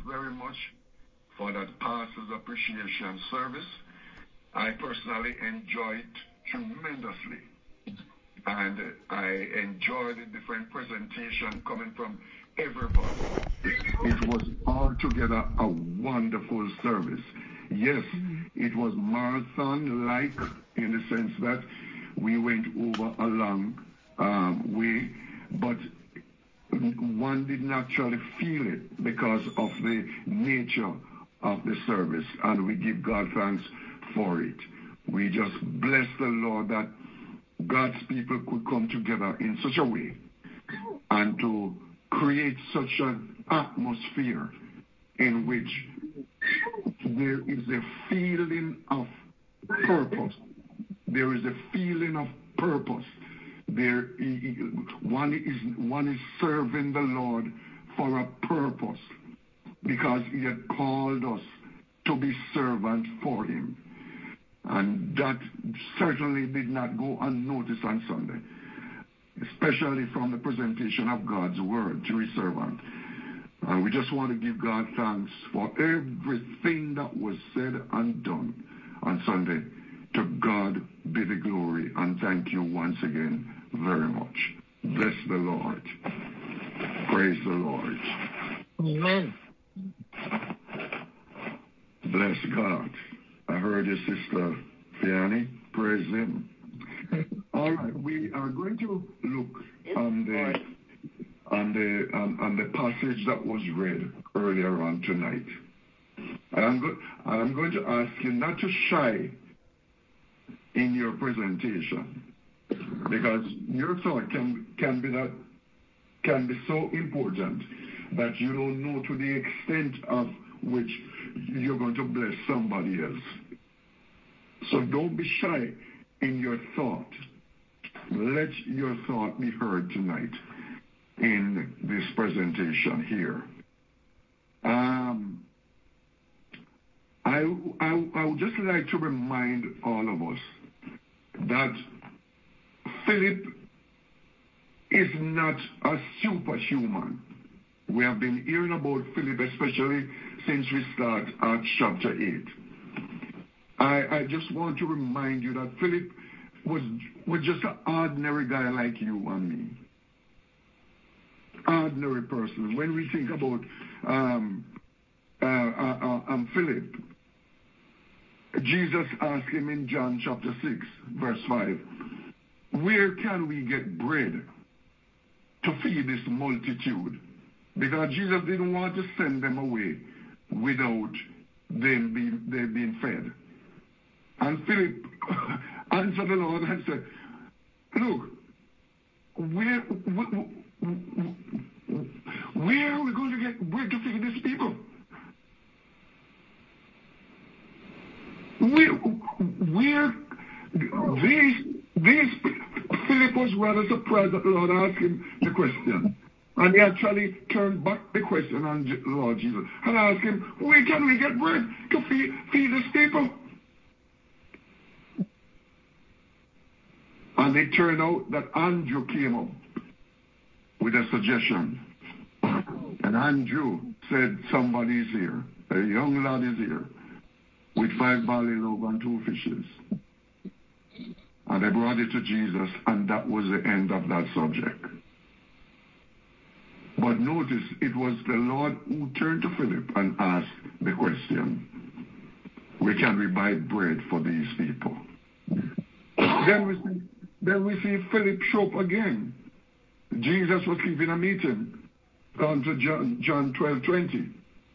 very much for that pastor's appreciation service. I personally enjoyed tremendously. And I enjoyed the different presentation coming from everybody. It was altogether a wonderful service. Yes, it was marathon-like in the sense that we went over a long way, but one didn't actually feel it because of the nature of the service, and we give God thanks for it. We just bless the Lord that God's people could come together in such a way and to create such an atmosphere in which there is a feeling of purpose. There is a feeling of purpose. One is serving the Lord for a purpose because he had called us to be servants for him. And that certainly did not go unnoticed on Sunday, especially from the presentation of God's word to his servant. And we just want to give God thanks for everything that was said and done on Sunday. To God be the glory, and thank you once again very much. Bless the Lord. Praise the Lord. Amen. Bless God. I heard your sister Fiani. Praise him. All right, we are going to look on the passage that was read earlier on tonight. And I'm going to ask you not to shy in your presentation, because your thought can be so important that you don't know to the extent of which you're going to bless somebody else. So don't be shy in your thought. Let your thought be heard tonight in this presentation here. I would just like to remind all of us that Philip is not a superhuman. We have been hearing about Philip, especially since we start Acts chapter 8. I just want to remind you that Philip was just an ordinary guy like you and me. Ordinary person. When we think about Philip, Jesus asked him in John chapter 6, verse 5, where can we get bread to feed this multitude? Because Jesus didn't want to send them away without them being fed. And Philip answered the Lord and said, look, where are we going to get bread to feed these people? Where Philip was rather surprised that the Lord asked him the question. And he actually turned back the question on the Lord Jesus and asked him, where can we get bread to feed these people? And it turned out that Andrew came up with a suggestion. And Andrew said, somebody is here. A young lad is here with 5 barley loaves and 2 fishes. And they brought it to Jesus, and that was the end of that subject. But notice, it was the Lord who turned to Philip and asked the question, where can we buy bread for these people? Then we see Philip show up again. Jesus was keeping a meeting. Come to John 12:20.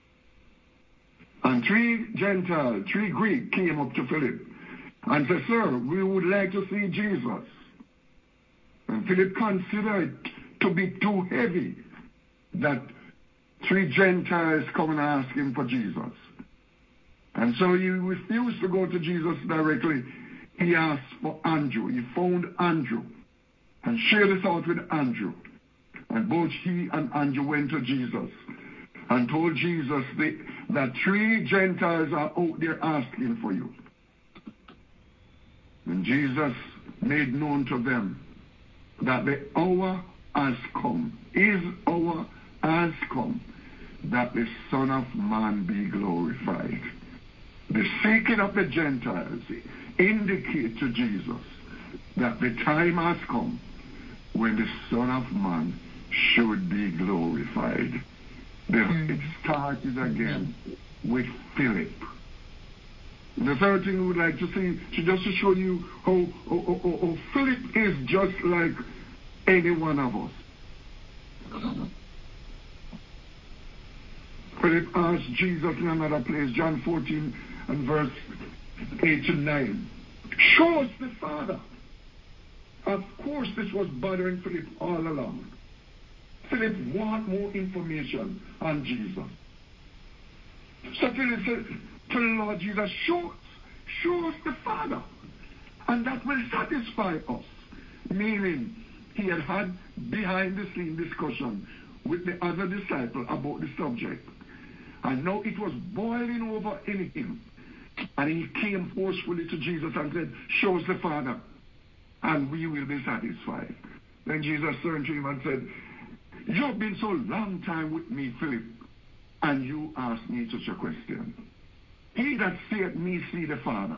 And 3 Gentiles, 3 Greeks came up to Philip and said, sir, we would like to see Jesus. And Philip considered it to be too heavy that 3 Gentiles come and ask him for Jesus. And so he refused to go to Jesus directly. He asked for Andrew. He found Andrew and shared this out with Andrew. And both he and Andrew went to Jesus and told Jesus that 3 Gentiles are out there asking for you. And Jesus made known to them that the hour has come. His hour has come that the Son of Man be glorified. The seeking of the Gentiles indicate to Jesus that the time has come when the Son of Man should be glorified. It started again with Philip. The third thing we would like to see, just to show you how Philip is just like any one of us. Philip asked Jesus in another place, John 14 and verse 8 to 9, show us the Father. Of course, this was bothering Philip all along. Philip wanted more information on Jesus. So Philip said to the Lord Jesus, show us the Father, and that will satisfy us. Meaning, he had behind-the-scene discussion with the other disciple about the subject. And now it was boiling over in him. And he came forcefully to Jesus and said, show us the Father, and we will be satisfied. Then Jesus turned to him and said, you have been so long time with me, Philip, and you ask me such a question. He that saith me see the Father.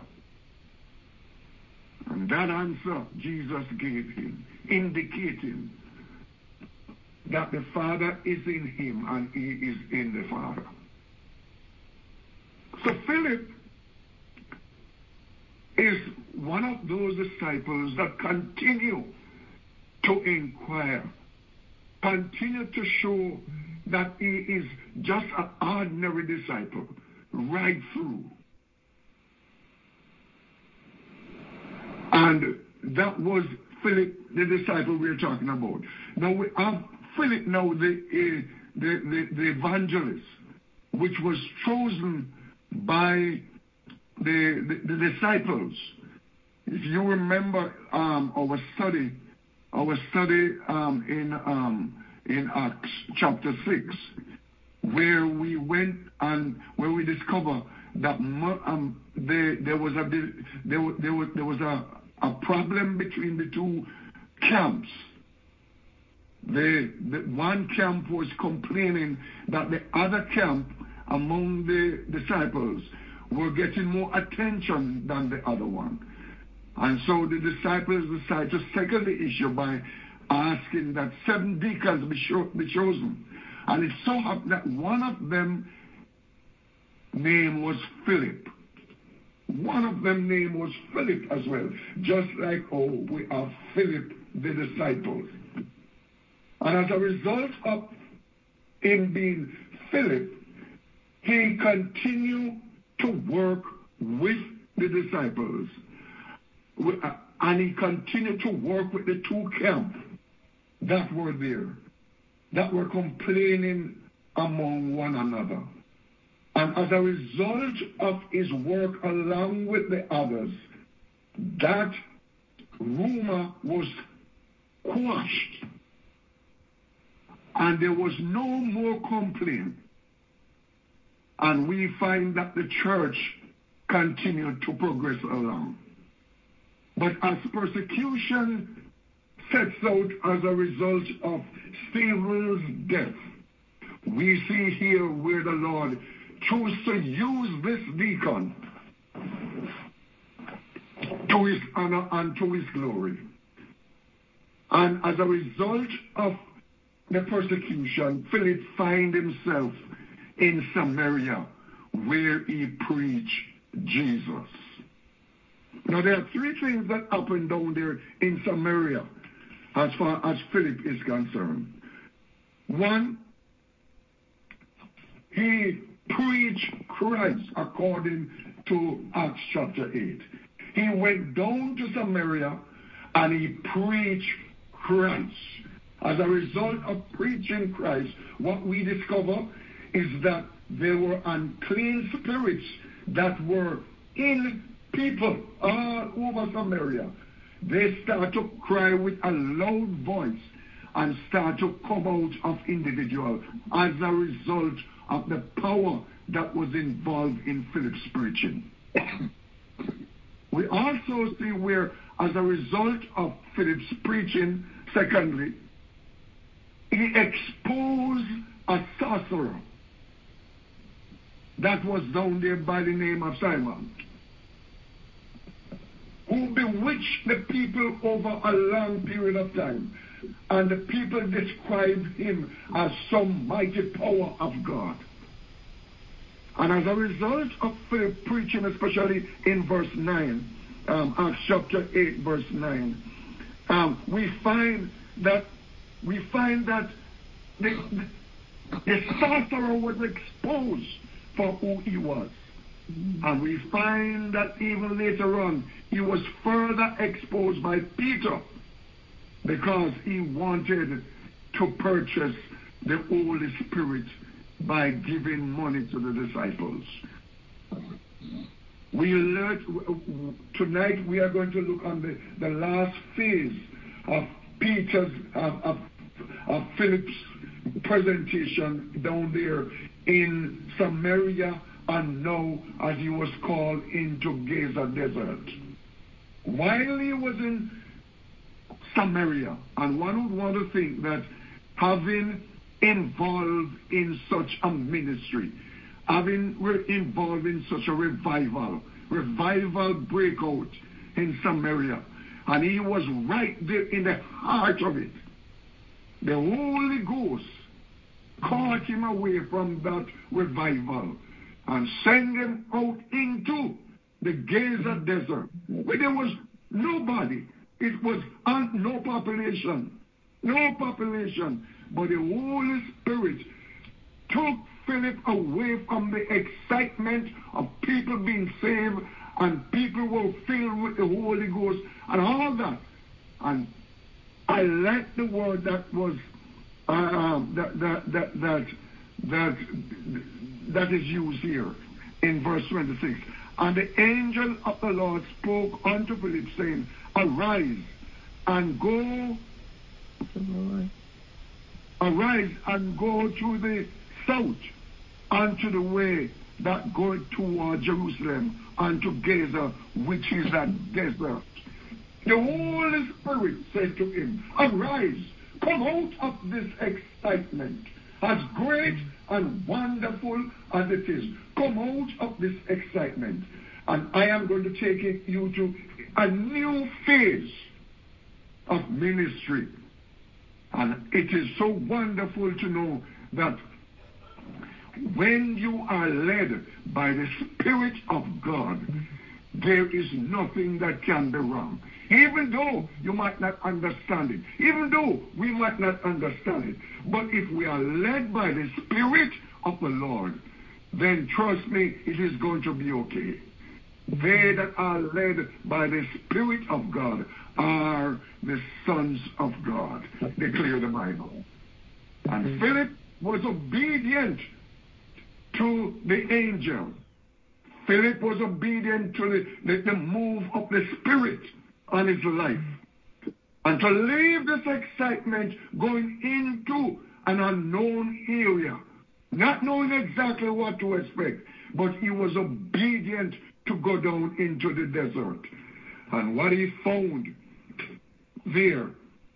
And that answer Jesus gave him, indicating that the Father is in him and he is in the Father. So Philip is one of those disciples that continue to inquire, continue to show that he is just an ordinary disciple right through. And that was Philip, the disciple we're talking about. Now we have Philip now, the evangelist, which was chosen by the disciples. If you remember our study in Acts chapter 6, where we went and where we discover that there was a problem between the two camps. The one camp was complaining that the other camp among the disciples were getting more attention than the other one. And so the disciples decided to settle the issue by asking that 7 deacons be chosen. And it so happened that one of them name was Philip. One of them name was Philip as well, just like we are Philip the disciples. And as a result of him being Philip, he continued to work with the disciples. And he continued to work with the two camps that were there, that were complaining among one another. And as a result of his work along with the others, that rumor was quashed. And there was no more complaint. And we find that the church continued to progress along. But as persecution sets out as a result of Stephen's death, we see here where the Lord chose to use this deacon to his honor and to his glory. And as a result of the persecution, Philip finds himself in Samaria, where he preached Jesus. Now, there are 3 things that happen down there in Samaria as far as Philip is concerned. 1, he preached Christ according to Acts chapter 8. He went down to Samaria and he preached Christ. As a result of preaching Christ, what we discover is that there were unclean spirits that were in people all over Samaria. They start to cry with a loud voice and start to come out of individuals as a result of the power that was involved in Philip's preaching. We also see where, as a result of Philip's preaching, secondly, he exposed a sorcerer that was down there by the name of Simon, who bewitched the people over a long period of time. And the people described him as some mighty power of God. And as a result of Philip preaching, especially in verse 9, Acts chapter 8, verse 9, we find that the sorcerer was exposed for who he was. And we find that even later on, he was further exposed by Peter because he wanted to purchase the Holy Spirit by giving money to the disciples. We learned tonight we are going to look on the last phase of Philip's presentation down there in Samaria, and now as he was called into Gaza Desert. While he was in Samaria, and one would want to think that having involved in such a ministry, having involved in such a revival breakout in Samaria, and he was right there in the heart of it. The Holy Ghost caught him away from that revival and sent him out into the Gaza Desert, where there was nobody. It was no population, but the Holy Spirit took Philip away from the excitement of people being saved, and people were filled with the Holy Ghost and all that. And I like the word that was that is used here in verse 26. And the angel of the Lord spoke unto Philip, saying, Arise and go to the south, unto the way that goeth toward Jerusalem, unto Gaza, which is a desert. The Holy Spirit said to him, Arise, come out of this excitement, as great and wonderful as it is. Come out of this excitement, and I am going to take you to a new phase of ministry. And it is so wonderful to know that when you are led by the Spirit of God, there is nothing that can be wrong. Even though you might not understand it, even though we might not understand it, but if we are led by the Spirit of the Lord, then trust me, it is going to be okay. They that are led by the Spirit of God are the sons of God, declare the Bible. And Philip was obedient to the angel. Philip was obedient to the move of the Spirit on his life. And to leave this excitement going into an unknown area, not knowing exactly what to expect, but he was obedient to go down into the desert. And what he found there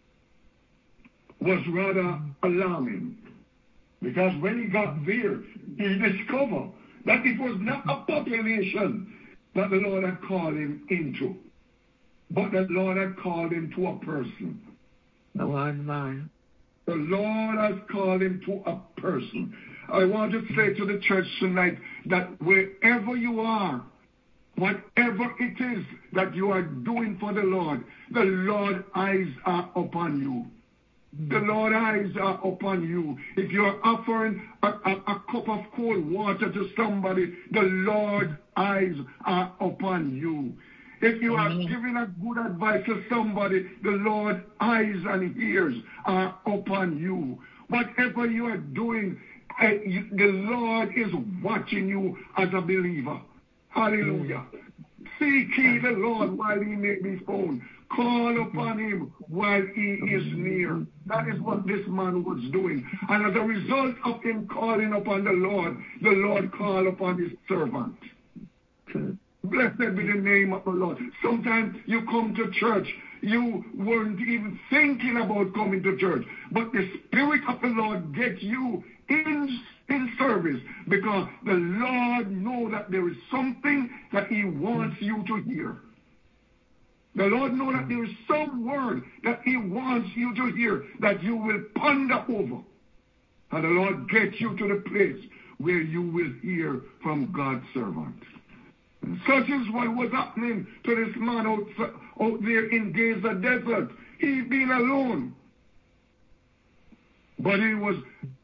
was rather alarming, because when he got there, he discovered that it was not a population that the Lord had called him into, but the Lord had called him to a person. The one man. The Lord has called him to a person. I want to say to the church tonight that wherever you are, whatever it is that you are doing for the Lord's eyes are upon you. The Lord's eyes are upon you. If you are offering a cup of cold water to somebody, the Lord's eyes are upon you. If you are giving a good advice to somebody, the Lord's eyes and ears are upon you. Whatever you are doing, the Lord is watching you as a believer. Hallelujah. Seek ye the Lord while he may be found. Call upon him while he is near. That is what this man was doing. And as a result of him calling upon the Lord called upon his servant. Blessed be the name of the Lord. Sometimes you come to church, you weren't even thinking about coming to church, but the Spirit of the Lord gets you in service, because the Lord knows that there is something that he wants you to hear. The Lord knows that there is some word that he wants you to hear that you will ponder over. And the Lord gets you to the place where you will hear from God's servant. And such is what was happening to this man out there in Gaza Desert. He been alone. But he was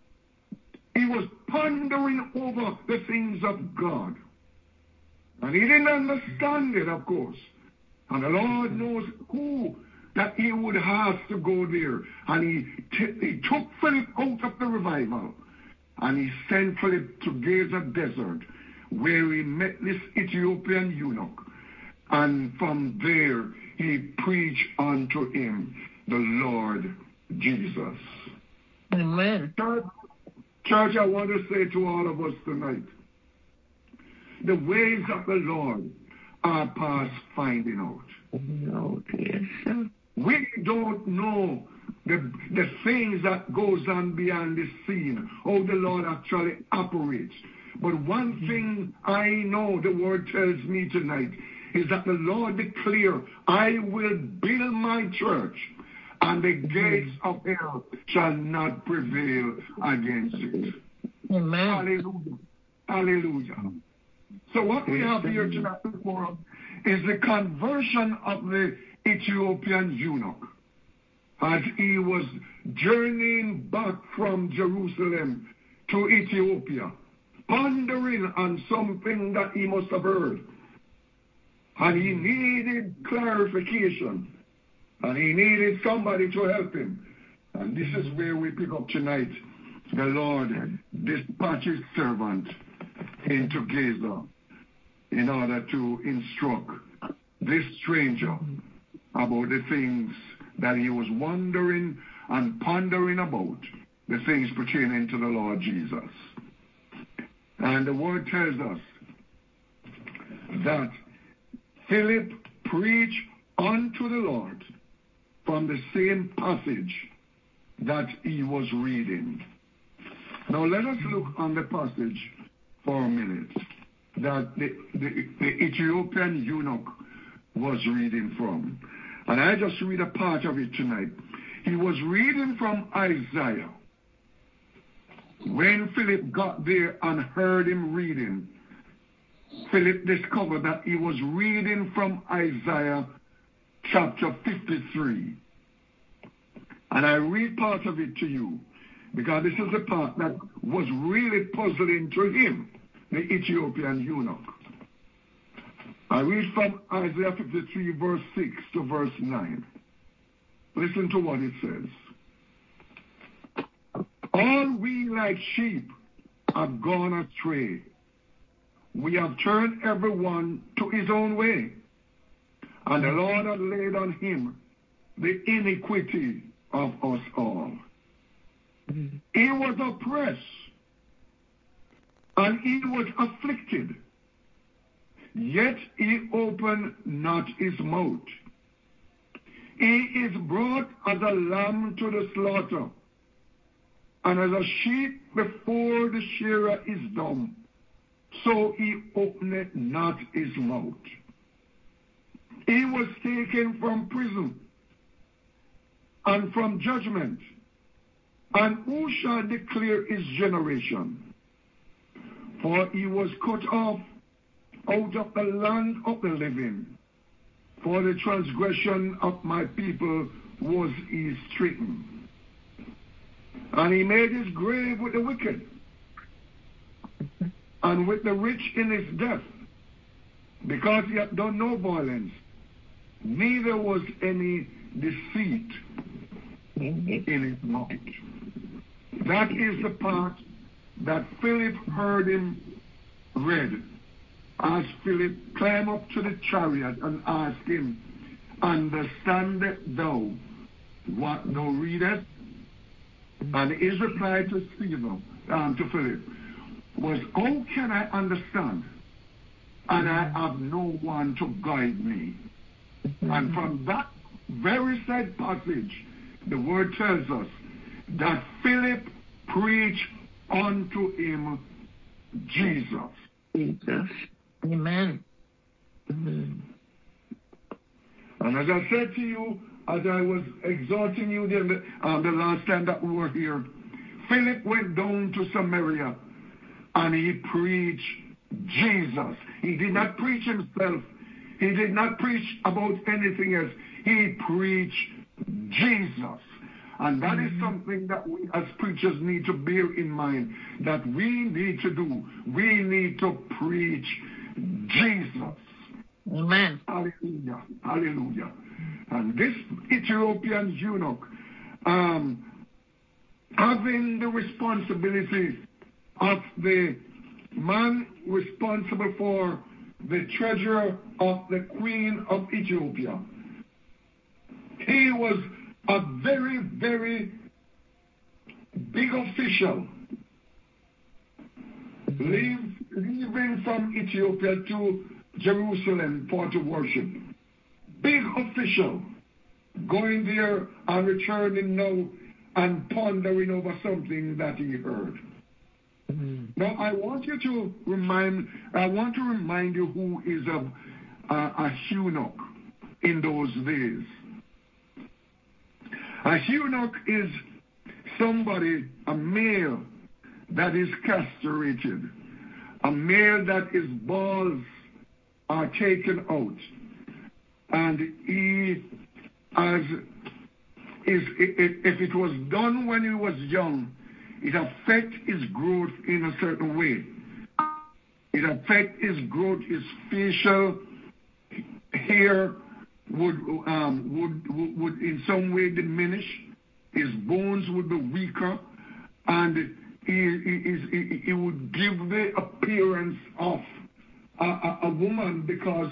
pondering over the things of God. And he didn't understand it, of course. And the Lord knows who that he would have to go there. And he took Philip out of the revival. And he sent Philip to Gaza Desert, where he met this Ethiopian eunuch. And from there, he preached unto him the Lord Jesus. Amen. Church, I want to say to all of us tonight, the ways of the Lord are past finding out. Yes, sir. We don't know the things that goes on beyond the scene, how the Lord actually operates. But one thing I know the word tells me tonight is that the Lord declared, I will build my church, and the gates of hell shall not prevail against it. Amen. Hallelujah. Hallelujah. So what we have here tonight before us is the conversion of the Ethiopian eunuch as he was journeying back from Jerusalem to Ethiopia, pondering on something that he must have heard. And he needed clarification. And he needed somebody to help him. And this is where we pick up tonight. The Lord dispatches servant into Gaza in order to instruct this stranger about the things that he was wondering and pondering about, the things pertaining to the Lord Jesus. And the word tells us that Philip preached unto the Lord from the same passage that he was reading. Now let us look on the passage for a minute that the Ethiopian eunuch was reading from. And I just read a part of it tonight. He was reading from Isaiah. When Philip got there and heard him reading, Philip discovered that he was reading from Isaiah chapter 53. And I read part of it to you, because this is the part that was really puzzling to him, the Ethiopian eunuch. I read from Isaiah 53, verse 6 to verse 9. Listen to what it says. All we like sheep have gone astray. We have turned everyone to his own way. And the Lord hath laid on him the iniquity of us all. He was oppressed, and he was afflicted, yet he opened not his mouth. He is brought as a lamb to the slaughter, and as a sheep before the shearer is dumb, so he opened not his mouth. He was taken from prison and from judgment. And who shall declare his generation? For he was cut off out of the land of the living. For the transgression of my people was he stricken. And he made his grave with the wicked, and with the rich in his death, because he had done no violence, neither was any deceit in his mouth. That is the part that Philip heard him read, as Philip climbed up to the chariot and asked him, understandest thou what thou readest? And his reply to Philip was, how can I understand? And I have no one to guide me. And from that very said passage, the word tells us that Philip preached unto him Jesus. Jesus. Amen. Amen. And as I said to you, as I was exhorting you the last time that we were here, Philip went down to Samaria and he preached Jesus. He did not preach himself. He did not preach about anything else. He preached Jesus. And that is something that we as preachers need to bear in mind, that we need to do. We need to preach Jesus. Amen. Hallelujah. Hallelujah. And this Ethiopian eunuch, having the responsibility of the man responsible for the treasure of the Queen of Ethiopia, he was a very, very big official, leaving from Ethiopia to Jerusalem for to worship. Big official, going there and returning now and pondering over something that he heard. Now, I want to remind you who is a eunuch in those days. A eunuch is somebody, a male that is castrated, a male that his balls are taken out, and if it was done when he was young, it affects his growth in a certain way. It affects his growth. His facial hair would in some way diminish. His bones would be weaker, and he would give the appearance of a woman because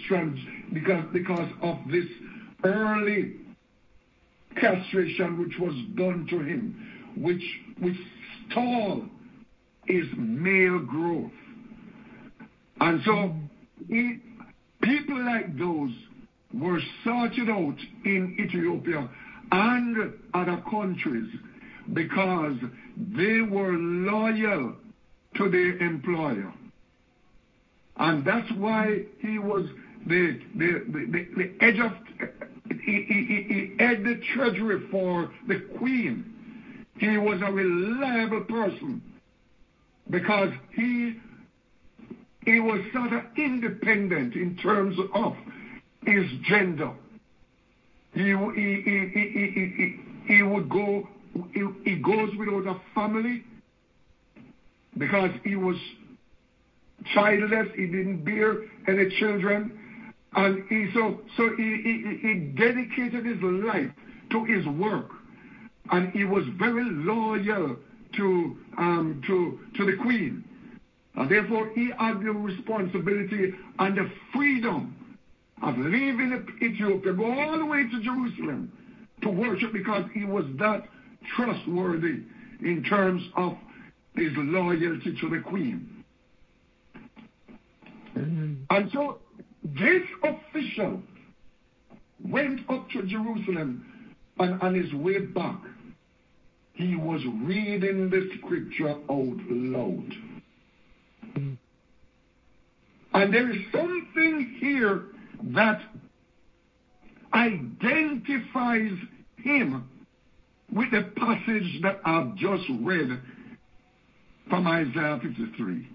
of this early castration which was done to him, which stalled his male growth. And so people like those were sorted out in Ethiopia and other countries because they were loyal to their employer. And that's why he was the edge of he had the treasury for the queen. He was a reliable person because he was sort of independent in terms of his gender. He goes without a family because he was childless. He didn't bear any children, and he dedicated his life to his work, and he was very loyal to the queen, and therefore he had the responsibility and the freedom of leaving Ethiopia, go all the way to Jerusalem to worship because he was that trustworthy in terms of his loyalty to the queen. And so this official went up to Jerusalem, and on his way back, he was reading the scripture out loud. And there is something here that identifies him with the passage that I've just read from Isaiah 53.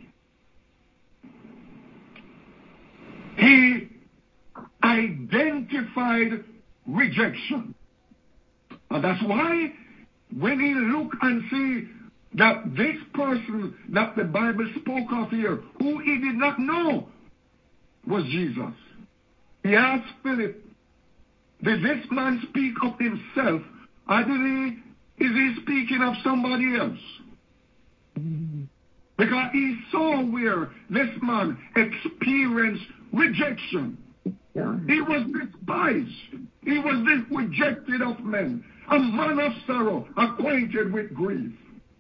He identified rejection. And that's why when he look and see that this person that the Bible spoke of here, who he did not know, was Jesus, he asked Philip, did this man speak of himself, or is he speaking of somebody else? Because he saw where this man experienced rejection. He was despised. He was rejected of men. A man of sorrow, acquainted with grief.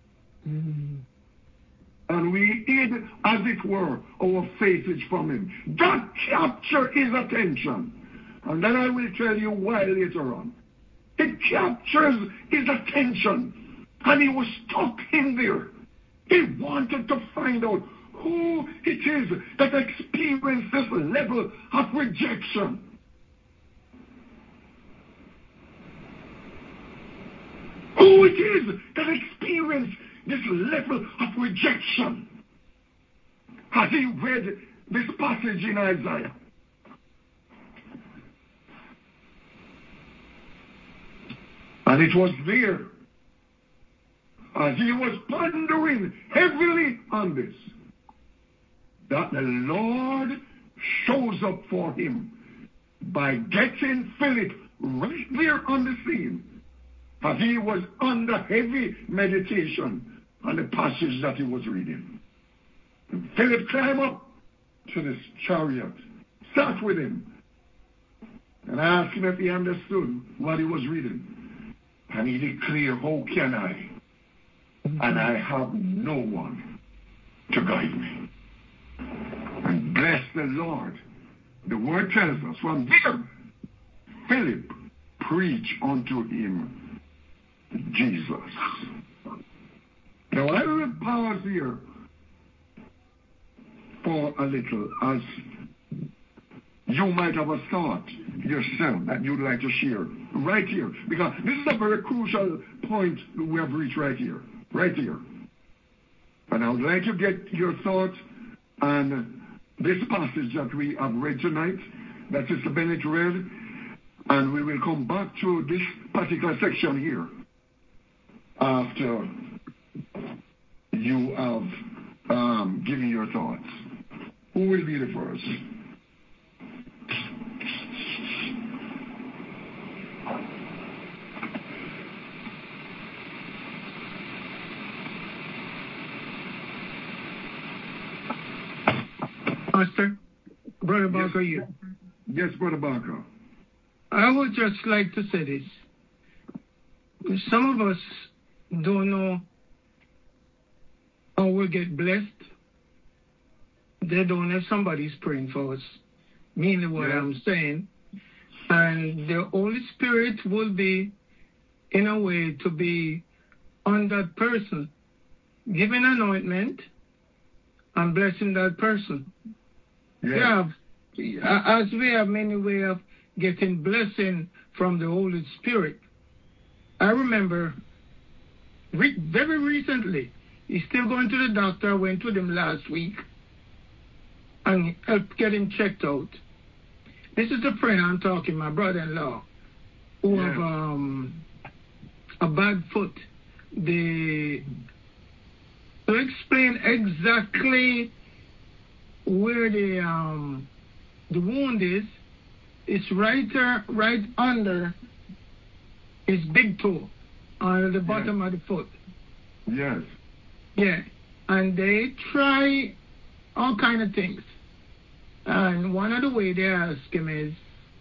And we hid, as it were, our faces from him. That captured his attention. And then I will tell you why later on. It captures his attention. And he was stuck in there. He wanted to find out who it is that experienced this level of rejection. Who it is that experienced this level of rejection. Has he read this passage in Isaiah? And it was there, as he was pondering heavily on this, that the Lord shows up for him by getting Philip right there on the scene, as he was under heavy meditation on the passage that he was reading. And Philip climbed up to this chariot, sat with him, and asked him if he understood what he was reading. And he declared, how can I? And I have no one to guide me. And bless the Lord. The word tells us from there, Philip preached unto him Jesus. Now I will pause here for a little, as you might have a thought yourself that you'd like to share right here, because this is a very crucial point we have reached right here. And I would like to get your thoughts on this passage that we have read tonight, that Sister Bennett read, and we will come back to this particular section here after you have given your thoughts. Who will be the first? Pastor, Brother Barker, yes. Yes, Brother Barker. I would just like to say this. Some of us don't know how we get blessed. They don't know somebody's praying for us. Meaning what I'm saying. And the Holy Spirit will be, in a way, to be on that person, giving anointment and blessing that person. Yeah. As we have many ways of getting blessing from the Holy Spirit. I remember very recently, he's still going to the doctor. I went with him last week and helped get him checked out. This is the friend I'm talking, my brother-in-law, who have a bad foot. To explain exactly where the wound is, it's right under his big toe, on the bottom of the foot. Yes. Yeah. And they try all kind of things. And one of the way they ask him is,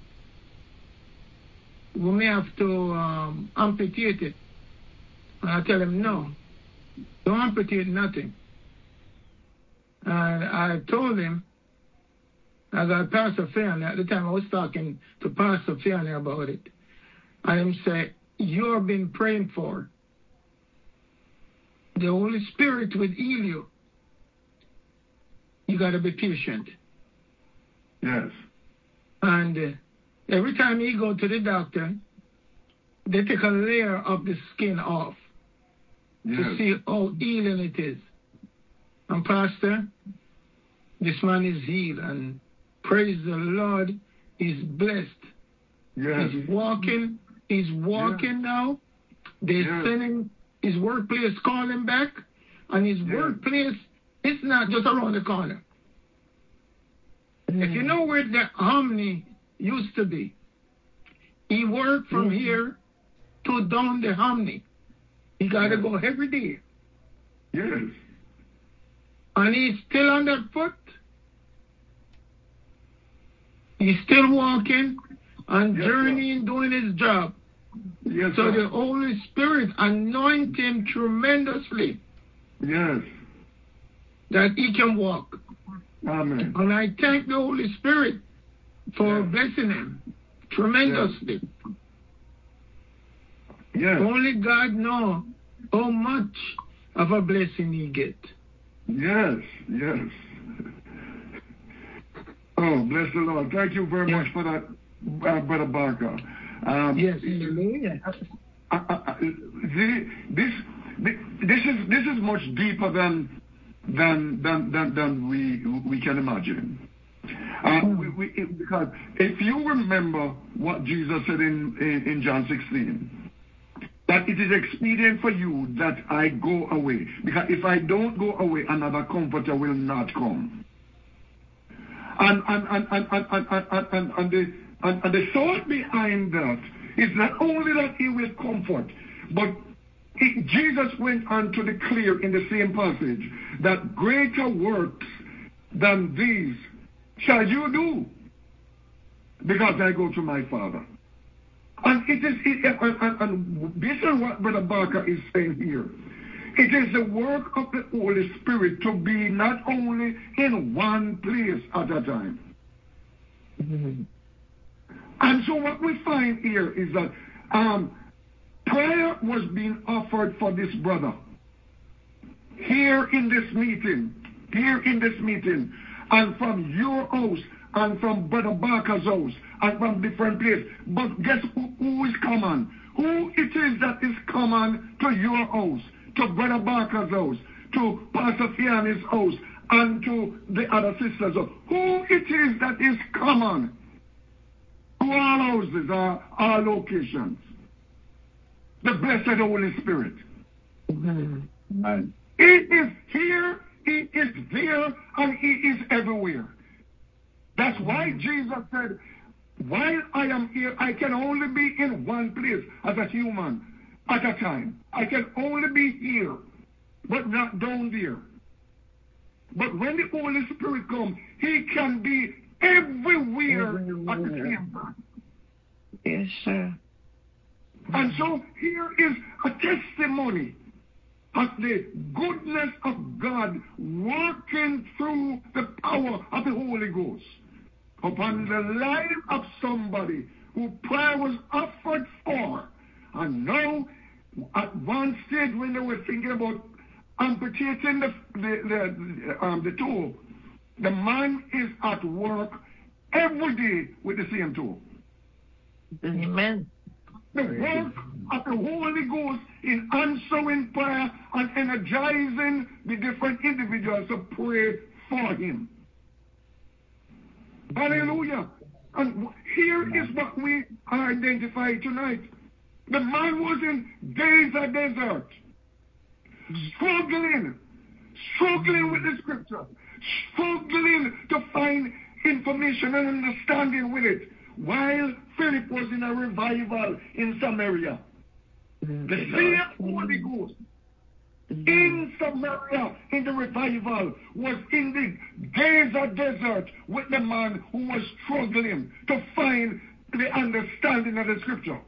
we may have to amputate it. And I tell him, no, don't amputate nothing. And I told him, I got Pastor Fairney, at the time I was talking to Pastor Fairney about it. And he said, you've been praying for. The Holy Spirit will heal you. You got to be patient. Yes. And every time he go to the doctor, they take a layer of the skin off to see how healing it is. And Pastor, this man is healed, and praise the Lord, he's blessed. Yes. He's walking now. They're sending his workplace, call him back, and his workplace is not just around the corner. If you know where the Harmony used to be, he worked from here to down the Harmony. He got to go every day. Yes. And he's still on that foot. He's still walking and journeying, doing his job. Yes, so the Holy Spirit anoint him tremendously. Yes. That he can walk. Amen. And I thank the Holy Spirit for blessing him tremendously. Yes. Only God knows how much of a blessing he get. Yes, yes. Oh, bless the Lord. Thank you very much for that, Brother Barker. Yes, hallelujah. This is much deeper than we can imagine. Because if you remember what Jesus said in John 16, that it is expedient for you that I go away, because if I don't go away, another comforter will not come. And the thought behind that is not only that he will comfort, but Jesus went on to declare in the same passage that greater works than these shall you do, because I go to my Father. And and based on what Brother Barker is saying here, it is the work of the Holy Spirit to be not only in one place at a time. Mm-hmm. And so what we find here is that prayer was being offered for this brother here in this meeting, and from your house, and from Brother Barker's house, and from different places. But guess who is common? Who it is that is common to your house, to Brother Barker's house, to Pastor Fiani's house, and to the other sisters' house? Who it is that is common to all houses, all locations? The blessed Holy Spirit. Mm-hmm. He is here, he is there, and he is everywhere. That's why Jesus said, while I am here, I can only be in one place as a human at a time. I can only be here, but not down there. But when the Holy Spirit comes, he can be everywhere at the same time. Yes, sir. And so here is a testimony of the goodness of God working through the power of the Holy Ghost upon the life of somebody who prayer was offered for. And now, at one stage when they were thinking about amputating the toe, the man is at work every day with the same toe. Amen. The work of the Holy Ghost in answering prayer and energizing the different individuals to pray for him. Hallelujah. And here is what we are identifying tonight. The man was in desert, struggling with the scripture, struggling to find information and understanding with it, while Philip was in a revival in Samaria. The same Holy Ghost in Samaria, in the revival, was in the desert with the man who was struggling to find the understanding of the scripture.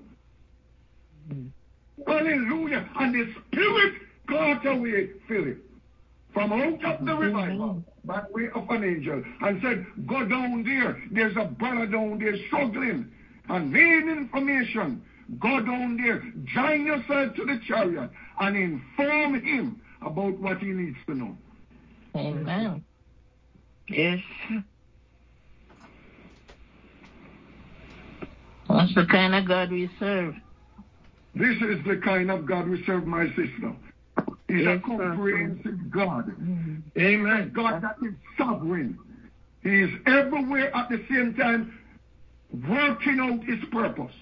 Hallelujah. And the Spirit caught away Philip from out of the revival by way of an angel and said, go down there. There's a brother down there struggling and need information. Go down there, join yourself to the chariot and inform him about what he needs to know. Amen. Yes. That's the kind of God we serve. This is the kind of God we serve, my sister. He's a comprehensive God. Amen. God that is sovereign. He is everywhere at the same time, working out his purpose.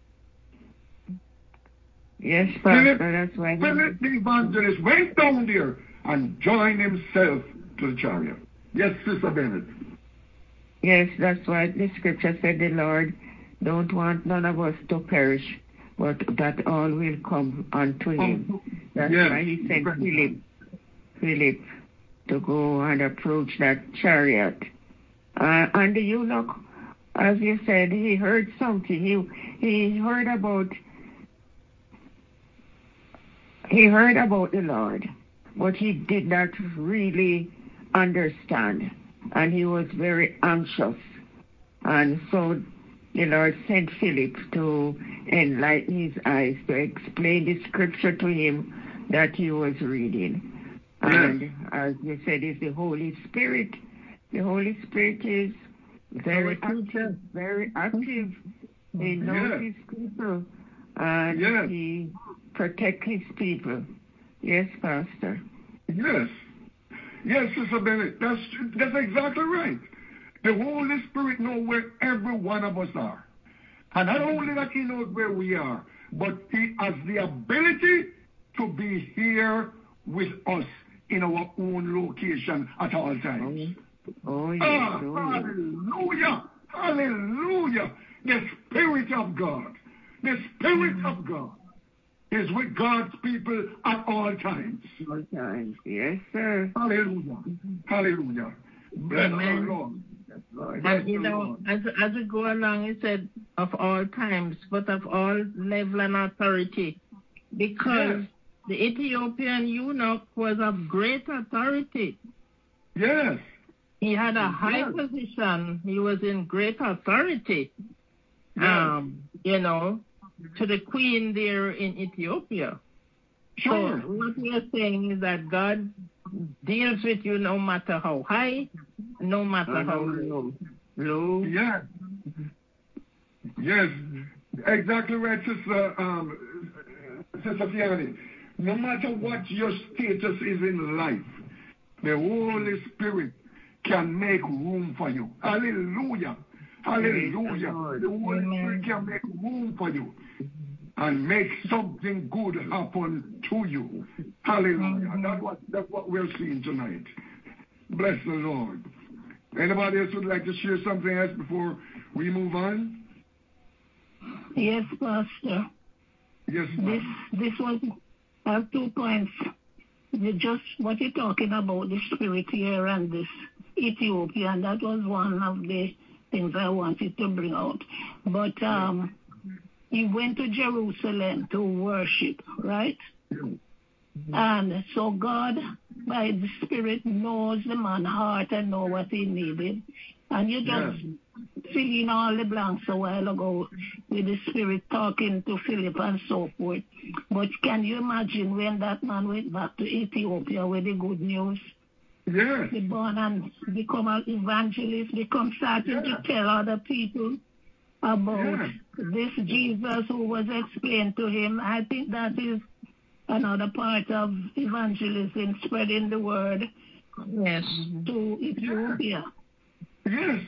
Yes, Pastor, that's right. Philip the evangelist went down there and joined himself to the chariot. Yes, Sister Bennett. Yes, that's why the scripture said the Lord don't want none of us to perish, but that all will come unto him. That's why he sent Philip to go and approach that chariot. And the eunuch, as you said, he heard something. He heard about the Lord, but he did not really understand, and he was very anxious. And so the Lord sent Philip to enlighten his eyes, to explain the scripture to him, that he was reading. And as you said, it's the Holy Spirit. The Holy Spirit is very active, very active. He knows his people, and he protects his people. Yes, Pastor. Yes, Sister Bennett. That's exactly right. The Holy Spirit knows where every one of us are. And not only that he knows where we are, but he has the ability to be here with us in our own location at all times. Hallelujah! Hallelujah! The Spirit of God, is with God's people at all times. All times, yes, sir. Hallelujah! Hallelujah! Bless the Lord. And you know, as we go along, he said, of all times, but of all level and authority, because the Ethiopian eunuch was of great authority. Yes. He had a high position. He was in great authority, you know, to the queen there in Ethiopia. Sure. So what we are saying is that God deals with you no matter how high, no matter how low. Yes. Yes. Exactly right, Sister Fiani. No matter what your status is in life, the Holy Spirit can make room for you. Hallelujah. Hallelujah. The Holy Spirit can make room for you and make something good happen to you. Hallelujah. That's what we're seeing tonight. Bless the Lord. Anybody else would like to share something else before we move on? Yes, Pastor. Yes, this was, I have 2 points. Just what you're talking about, the spirit here and this Ethiopian, that was one of the things I wanted to bring out. But he went to Jerusalem to worship, right? And so God, by the Spirit, knows the man's heart and know what he needed. And you just fill in all the blanks a while ago with the Spirit talking to Philip and so forth. But can you imagine when that man went back to Ethiopia with the good news? Yes. He born and become an evangelist, become starting to tell other people about this Jesus who was explained to him. I think that is another part of evangelism, spreading the word to Ethiopia. Yes.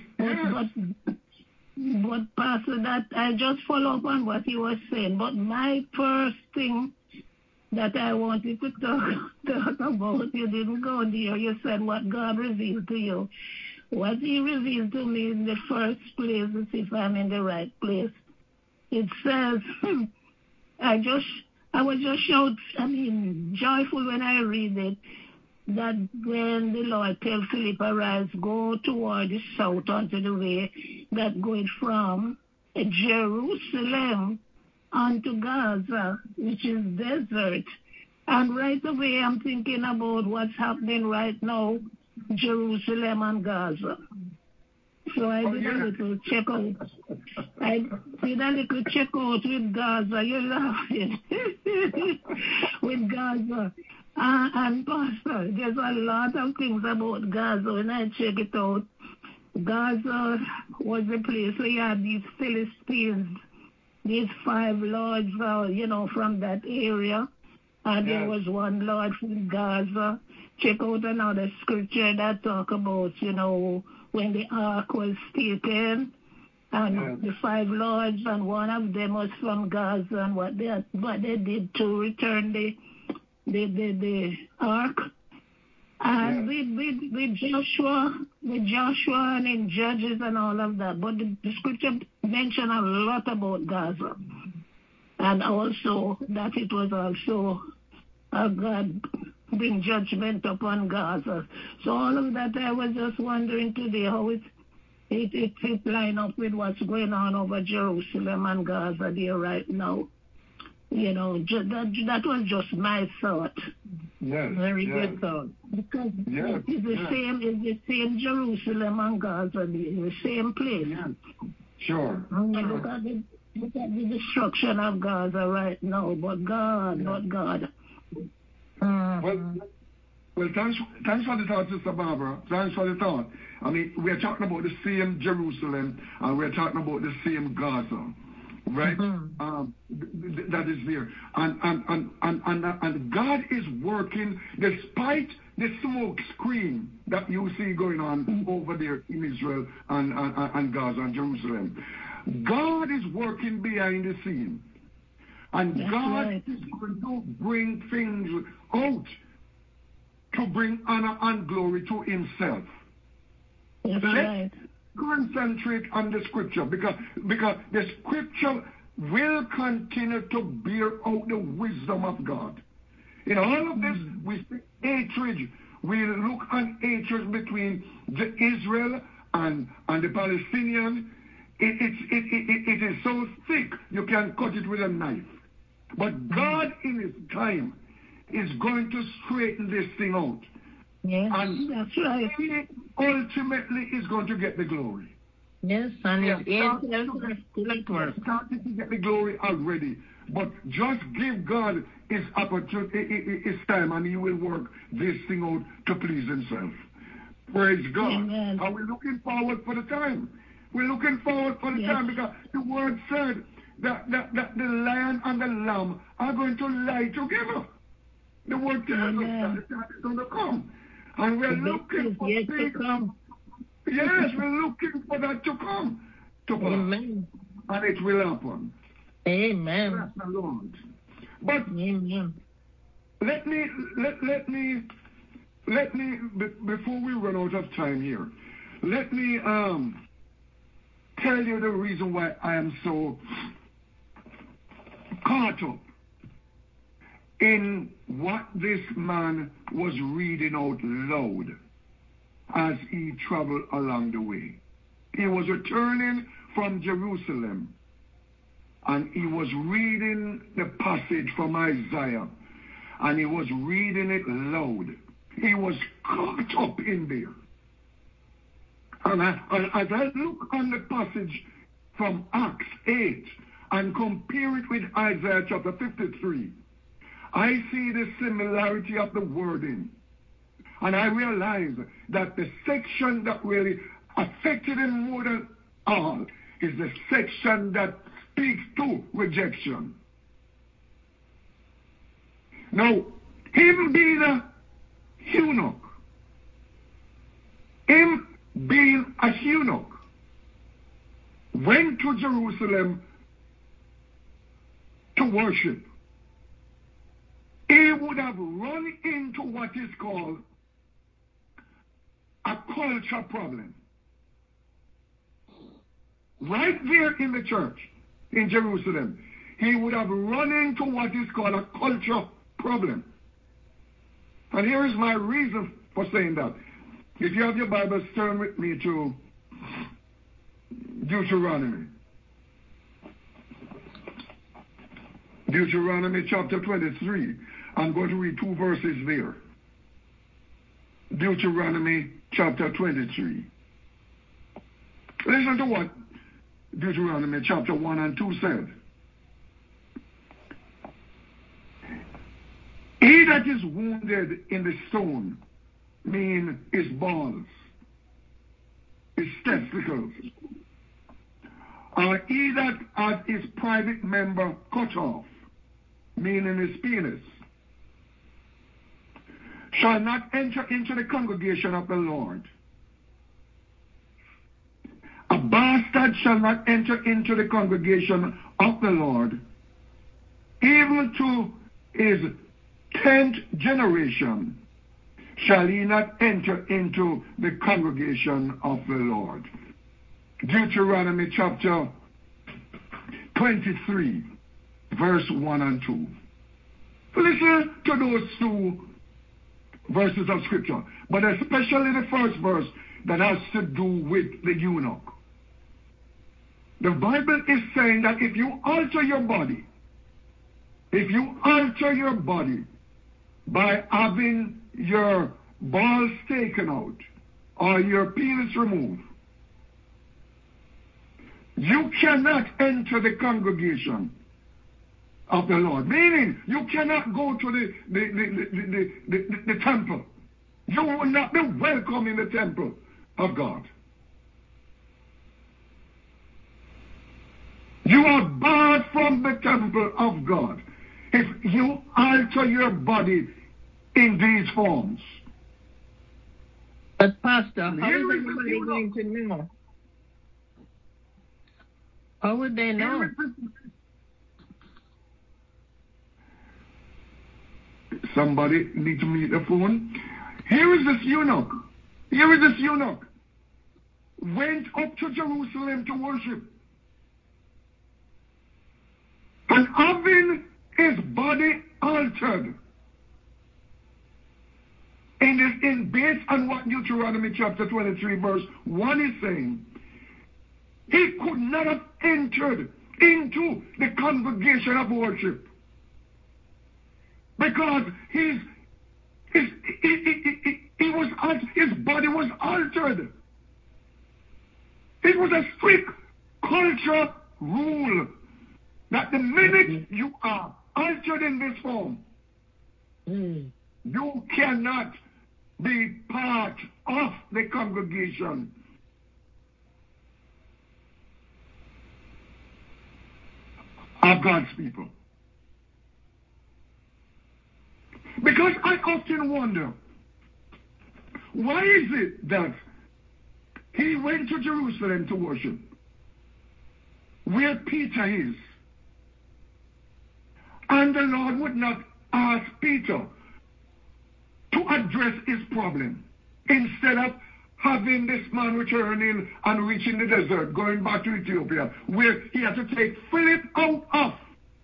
But Pastor, that I just follow up on what he was saying. But my first thing that I wanted to talk about, you didn't go there. You said what God revealed to you. What he revealed to me in the first place is if I'm in the right place. It says, I was just joyful when I read it, that when the Lord tells Philip, arise, go toward the south onto the way that going from Jerusalem onto Gaza, which is desert. And right away I'm thinking about what's happening right now, Jerusalem and Gaza. So I did a little check out. With Gaza. You're laughing. With Gaza. And Pastor, there's a lot of things about Gaza. When I check it out, Gaza was the place where you had these Philistines, these 5 lords, from that area. And there was one lord from Gaza. Check out another scripture that talk about, when the ark was taken, and the 5 lords, and one of them was from Gaza, and what they did to return the ark. And with Joshua and in Judges and all of that. But the scripture mentioned a lot about Gaza. And also that it was also God bring judgment upon Gaza. So all of that, I was just wondering today how it line up with what's going on over Jerusalem and Gaza there right now. That was just my thought. Yes. Very good thought. Because it's the same Jerusalem and Gaza, the same place. Yeah. Sure. Look at the destruction of Gaza right now, but God. Well, thanks for the thought, Sister Barbara. Thanks for the thought. I mean, we're talking about the same Jerusalem, and we're talking about the same Gaza, right? That is there. And God is working despite the smoke screen that you see going on over there in Israel and Gaza and Jerusalem. God is working behind the scene. And God is going to bring things out to bring honor and glory to himself. Let's concentrate on the scripture because the scripture will continue to bear out the wisdom of God. In all of this, we see hatred. We look at hatred between the Israel and the Palestinians. It is so thick you can cut it with a knife. But God in his time is going to straighten this thing out. Yes, and that's right. He ultimately is going to get the glory. Yes, and He started to get the glory already. But just give God his opportunity, his time, and he will work this thing out to please himself. Praise God. Amen. And we're looking forward for the time. We're looking forward for the time because the word said that the lion and the lamb are going to lie together. The word tells us that the time is going to come. And we're looking for it to come. Yes, we're looking for that to come. Amen. And it will happen. Amen. Bless the Lord. But Amen. let me, before we run out of time here, let me tell you the reason why I am so caught up in what this man was reading out loud as he traveled along the way. He was returning from Jerusalem and he was reading the passage from Isaiah and he was reading it loud. He was caught up in there. And as I look on the passage from Acts 8 and compare it with Isaiah chapter 53, I see the similarity of the wording. And I realize that the section that really affected him more than all is the section that speaks to rejection. Now, him being a eunuch, went to Jerusalem to worship. He would have run into what is called a culture problem. Right there in the church in Jerusalem, he would have run into what is called a culture problem. And here is my reason for saying that. If you have your Bibles, turn with me to Deuteronomy. Deuteronomy chapter 23. I'm going to read 2 verses there. Deuteronomy chapter 23. Listen to what Deuteronomy chapter 1 and 2 said. He that is wounded in the stone, mean his balls, his testicles, or he that has his private member cut off, meaning his penis, shall not enter into the congregation of the Lord. A bastard shall not enter into the congregation of the Lord, even to his 10th generation shall he not enter into the congregation of the Lord. Deuteronomy chapter 23, verse 1 and 2. Listen to those 2 verses of scripture, but especially the first verse that has to do with the eunuch. The Bible is saying that if you alter your body by having your balls taken out or your penis removed, you cannot enter the congregation of the Lord. Meaning, you cannot go to the temple. You will not be welcome in the temple of God. You are barred from the temple of God if you alter your body in these forms. But Pastor, how is everybody going to know? How would they know? Somebody need to meet the phone. Here is this eunuch. Here is this eunuch. Went up to Jerusalem to worship. And having his body altered. Based on what Deuteronomy chapter 23 verse 1 is saying, he could not have entered into the congregation of worship. Because his body was altered. It was a strict culture rule that the minute you are altered in this form, you cannot be part of the congregation. Of God's people. Because I often wonder, why is it that he went to Jerusalem to worship, where Peter is, and the Lord would not ask Peter to address his problem, instead of having this man returning and reaching the desert, going back to Ethiopia, where he had to take Philip out of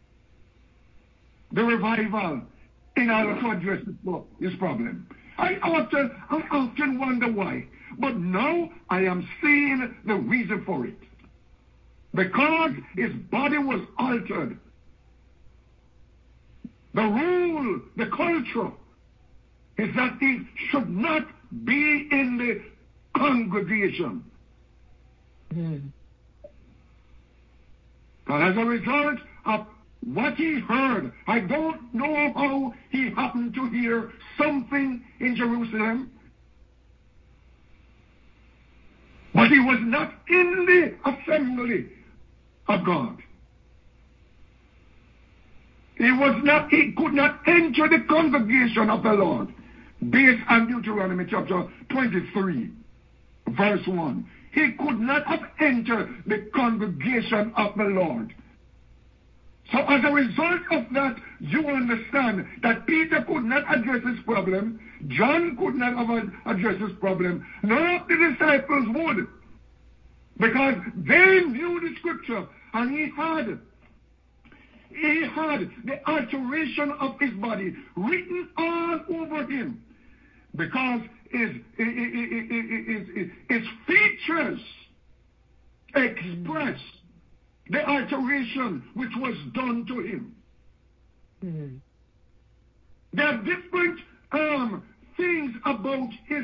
the revival in order to address his problem. I often wonder why. But now I am seeing the reason for it. Because his body was altered. The rule, the culture, is that he should not be in the congregation. And as a result of what he heard, I don't know how he happened to hear something in Jerusalem, but he was not in the assembly of God. He could not enter the congregation of the Lord, based on Deuteronomy chapter 23, verse 1. He could not have entered the congregation of the Lord. So as a result of that, you understand that Peter could not address his problem, John could not have addressed his problem, none of the disciples would. Because they knew the scripture, and he had the alteration of his body written all over him. Because his features express the alteration which was done to him. There are different things about his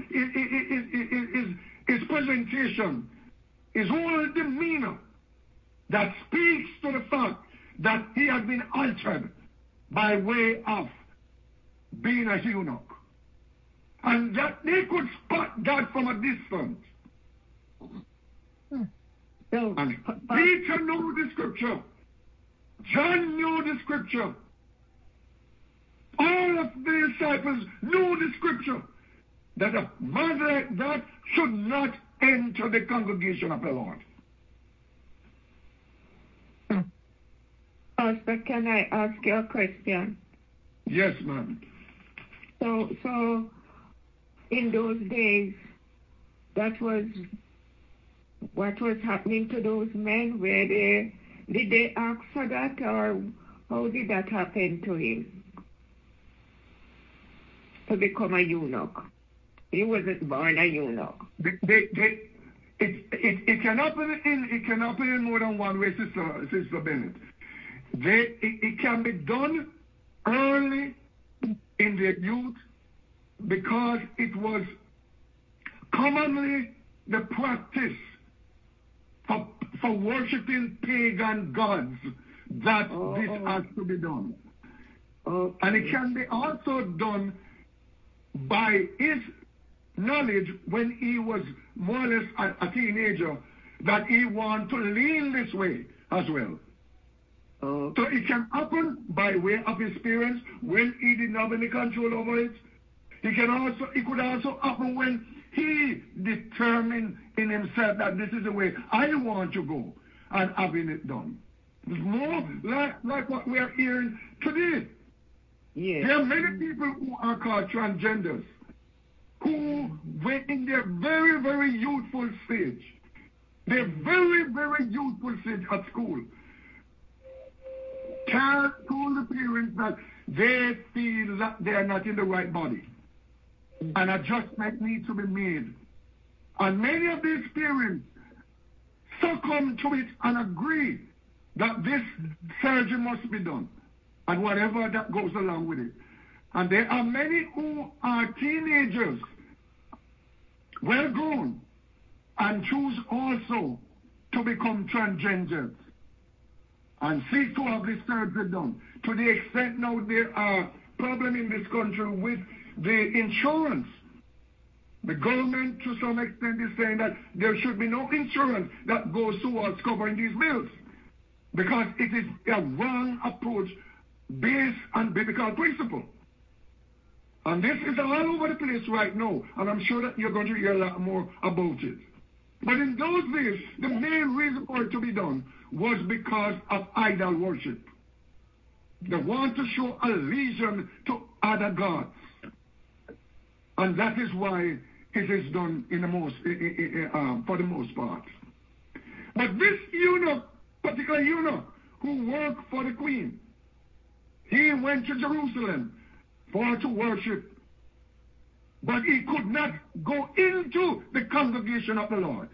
presentation, his whole demeanor, that speaks to the fact that he had been altered by way of being a eunuch. And that they could spot that from a distance. And Peter knew the scripture. John knew the scripture. All of the disciples knew the scripture. That a man like that should not enter the congregation of the Lord. Pastor, can I ask you a question? Yes, ma'am. So in those days, that was what was happening to those men? Did they ask for that, or how did that happen to him? To become a eunuch. He wasn't born a eunuch. It can happen in more than one way, Sister Bennett. It can be done early in their youth, because it was commonly the practice for worshiping pagan gods that this has to be done. And it can be also done by his knowledge when he was more or less a teenager, that he want to lean this way as well. So it can happen by way of experience when he didn't have any control over it. It could also happen when he determined in himself that this is the way I want to go and having it done. It's more like what we are hearing today. Yes. There are many people who are called transgenders who, when in their very, very youthful stage, their very, very youthful stage at school, told the parents that they feel that they are not in the right body. An adjustment needs to be made. And many of these parents succumb to it and agree that this surgery must be done, and whatever that goes along with it. And there are many who are teenagers, well grown, and choose also to become transgenders and seek to have this surgery done. To the extent now there are problems in this country with the insurance. The government, to some extent, is saying that there should be no insurance that goes towards covering these bills, because it is a wrong approach based on biblical principle. And this is all over the place right now, and I'm sure that you're going to hear a lot more about it. But in those days, the main reason for it to be done was because of idol worship. They want to show allegiance to other gods. And that is why it is done in the most, for the most part. But this eunuch, particular eunuch, who worked for the queen, he went to Jerusalem for to worship, but he could not go into the congregation of the Lord.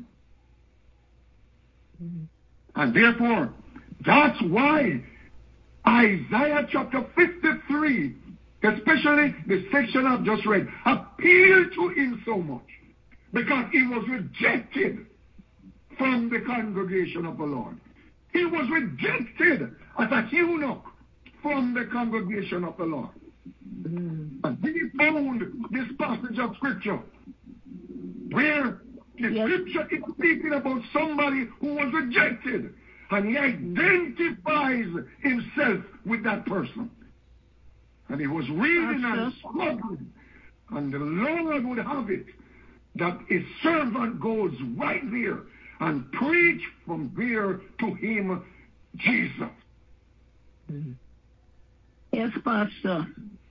And therefore, that's why Isaiah chapter 53, especially the section I've just read, appealed to him so much, because he was rejected from the congregation of the Lord. He was rejected as a eunuch from the congregation of the Lord. And he found this passage of scripture where the scripture is speaking about somebody who was rejected, and he identifies himself with that person. And he was reading and struggling, and the Lord would have it that his servant goes right there and preach from there to him Jesus. Yes, Pastor.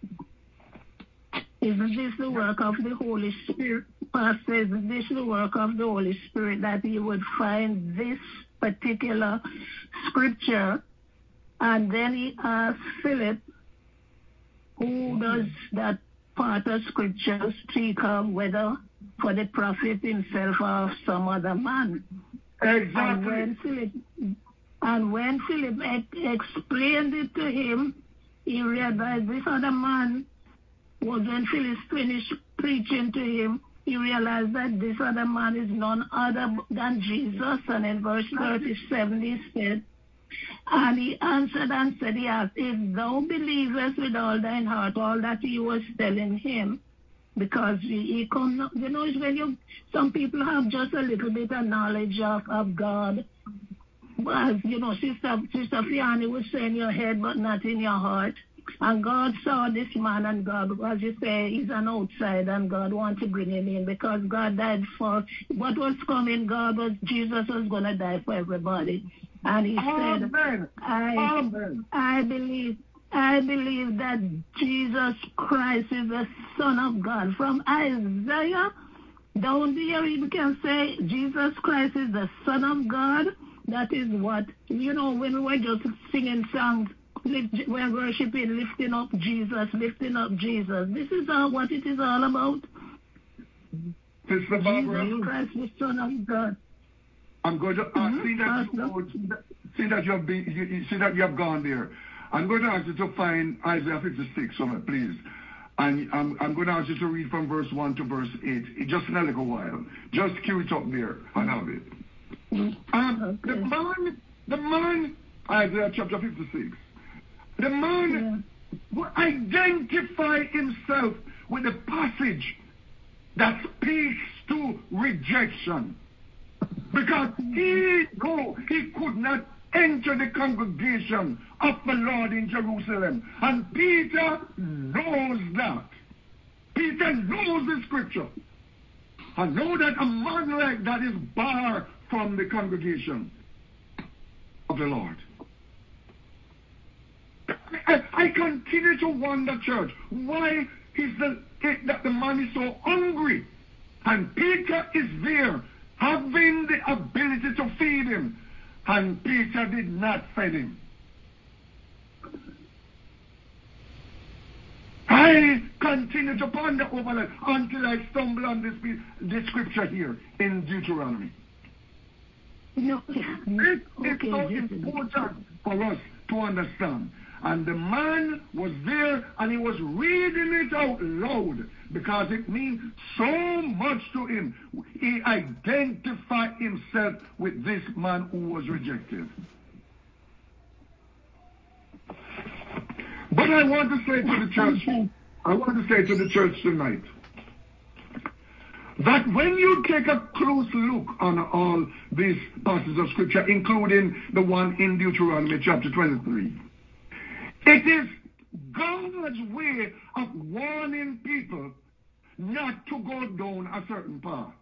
Isn't this the work of the Holy Spirit? Pastor, isn't this the work of the Holy Spirit, that you would find this particular scripture, and then he asked Philip, who does that part of scripture speak of, whether for the prophet himself or some other man? Exactly. And when Philip explained it to him, he realized this other man was, when Philip finished preaching to him, he realized that this other man is none other than Jesus. And in verse 37 he said, and he answered and said, he asked, if thou believest with all thine heart all that he was telling him, because he come, it's when some people have just a little bit of knowledge of God. As Sister Fiani was saying, your head but not in your heart. And God saw this man, and God, as you say, he's an outsider, and God wanted to bring him in, because God died for what was coming. Jesus was going to die for everybody. And he said, I believe that Jesus Christ is the Son of God. From Isaiah down there, you can say Jesus Christ is the Son of God. That is what, when we were just singing songs, we're worshiping, lifting up Jesus. This is what it is all about. Sister Barbara, Jesus Christ, the Son of God. I'm going to see that you have gone there. I'm going to ask you to find Isaiah 56 for me, please. And I'm going to ask you to read from verse 1 to verse 8, just in a little while. Just cue it up there and have it. Okay. The man Isaiah chapter 56. The man will identify himself with the passage that speaks to rejection. Because he could not enter the congregation of the Lord in Jerusalem. And Peter knows that. Peter knows the scripture. I know that a man like that is barred from the congregation of the Lord. I continue to wonder, church, why is that the man is so hungry? And Peter is there, having the ability to feed him. And Peter did not feed him. I continue to ponder over that until I stumble on this scripture here in Deuteronomy. No. It is so important for us to understand. And the man was there and he was reading it out loud because it means so much to him. He identified himself with this man who was rejected. But I want to say to the church, tonight, that when you take a close look on all these passages of scripture, including the one in Deuteronomy chapter 23, it is God's way of warning people not to go down a certain path,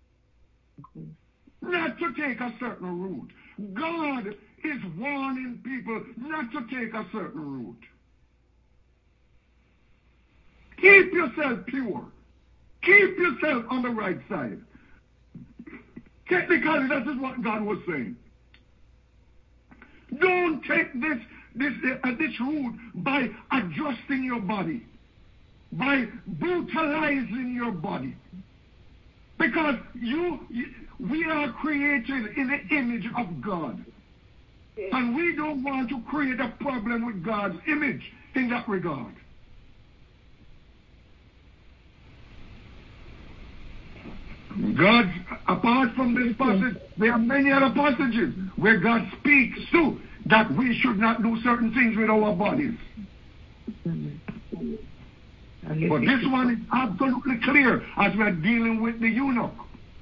not to take a certain route. God is warning people not to take a certain route. Keep yourself pure. Keep yourself on the right side. Technically, that is what God was saying. Don't take this route by adjusting your body, by brutalizing your body. Because we are created in the image of God. And we don't want to create a problem with God's image in that regard. God, apart from this passage, there are many other passages where God speaks to that we should not do certain things with our bodies. But this one is absolutely clear as we are dealing with the eunuch.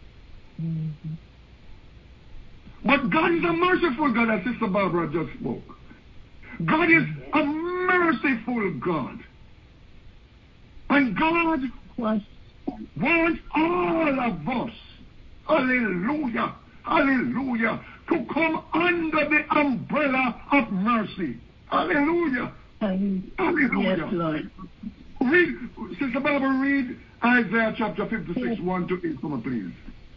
But God is a merciful God, as Sister Barbara just spoke. God is a merciful God. And God wants all of us, hallelujah, hallelujah, to come under the umbrella of mercy. Hallelujah. Hallelujah. Yes, Lord. Read, Sister Barbara, read Isaiah chapter 56, 1 to 8, come on, please.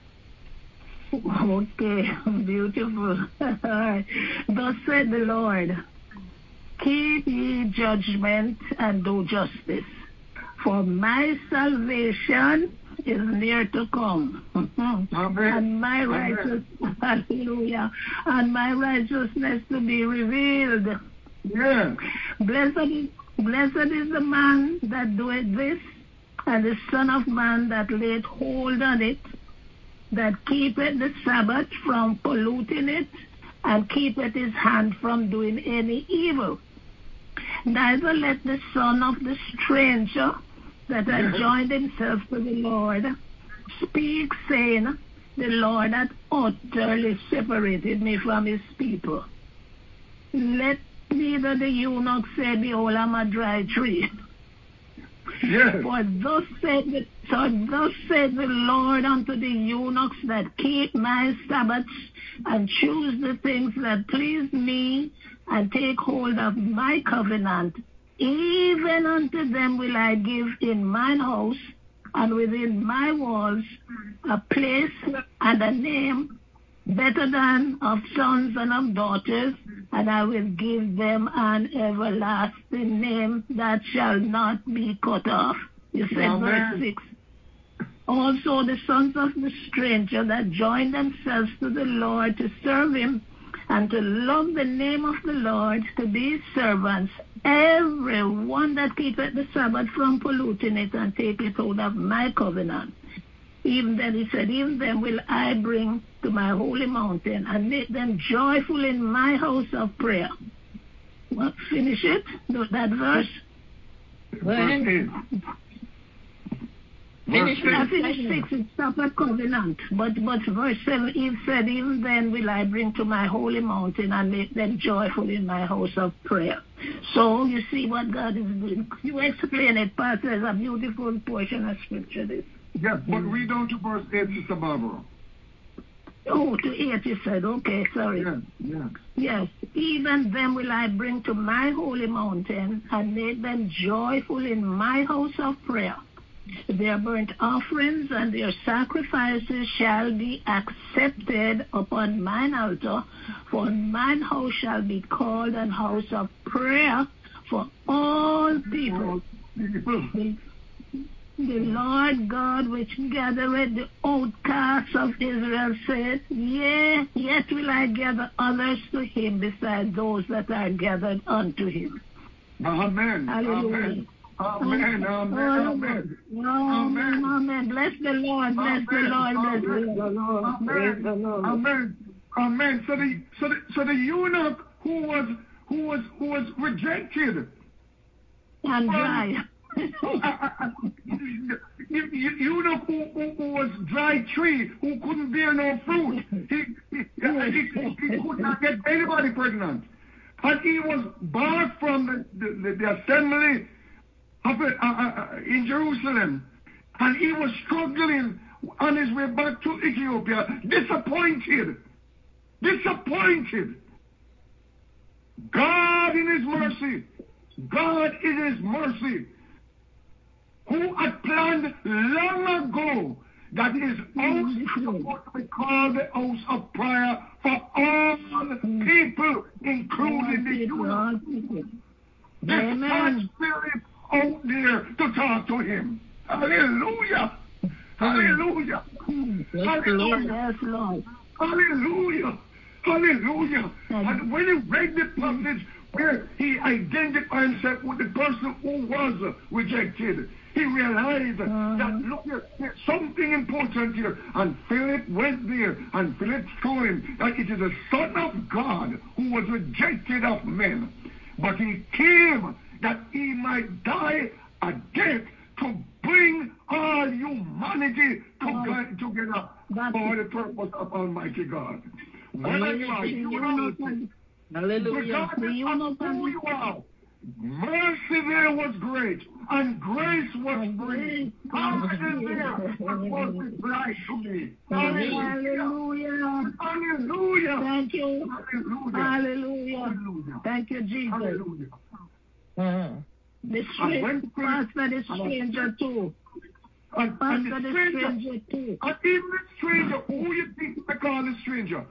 Okay, beautiful. Thus said the Lord, keep ye judgment and do justice, for my salvation is near to come. Amen. And my righteousness, hallelujah, and my righteousness to be revealed. Yeah. Blessed is the man that doeth this, and the Son of Man that laid hold on it, that keepeth the Sabbath from polluting it, and keepeth his hand from doing any evil. Neither let the son of the stranger that had joined himself to the Lord speak, saying, the Lord hath utterly separated me from his people. Let neither the eunuch say, behold, I'm a dry tree. Yes. For thus said the Lord unto the eunuchs that keep my Sabbaths and choose the things that please me and take hold of my covenant, even unto them will I give in mine house and within my walls a place and a name better than of sons and of daughters, and I will give them an everlasting name that shall not be cut off. You said verse 6. Also the sons of the stranger that join themselves to the Lord to serve him and to love the name of the Lord, to be servants, every one that keepeth the Sabbath from polluting it and taketh hold of my covenant. Even then he said, even them will I bring to my holy mountain and make them joyful in my house of prayer. Well, finish it, that verse. Verse 8. I finished 6, it's not a covenant. But verse 7, he said, even then will I bring to my holy mountain and make them joyful in my house of prayer. So you see what God is doing. You explain it, Pastor. There's a beautiful portion of scripture this. Yes, but read down to verse 8, Sister Barbara. Oh, to 8 you said. Okay, sorry. Yes. Even them will I bring to my holy mountain and make them joyful in my house of prayer. Their burnt offerings and their sacrifices shall be accepted upon mine altar, for mine house shall be called an house of prayer for all people. The Lord God which gathereth the outcasts of Israel said, yea, yet will I gather others to him beside those that are gathered unto him. Amen. Hallelujah. Amen. Amen. Amen. Bless the Lord. Bless the Lord. Bless the Lord. Amen. Amen. So the eunuch who was rejected and dry. Eunuch who was dry tree, who couldn't bear no fruit. He could not get anybody pregnant. And he was barred from the assembly in Jerusalem, and he was struggling on his way back to Ethiopia, disappointed. God in his mercy, who had planned long ago that his house is supposed to be called the house of prayer for all people, including the eunuch. This God's Spirit out there to talk to him. Hallelujah. Hallelujah. Yes, Lord. Hallelujah. Hallelujah. And when he read the passage where he identified himself with the person who was rejected, he realized that, look, there's something important here. And Philip went there, and Philip told him that it is the Son of God who was rejected of men. But he came that he might die a death to bring all humanity together for the purpose of Almighty God. Whether you are human, regardless of who you are, mercy there was great, and grace was free. Hallelujah. Was the bride to me. Hallelujah. Hallelujah. Thank you. Hallelujah. Thank you, Jesus. Hallelujah. The stranger too. And even the stranger, who you think they call the stranger?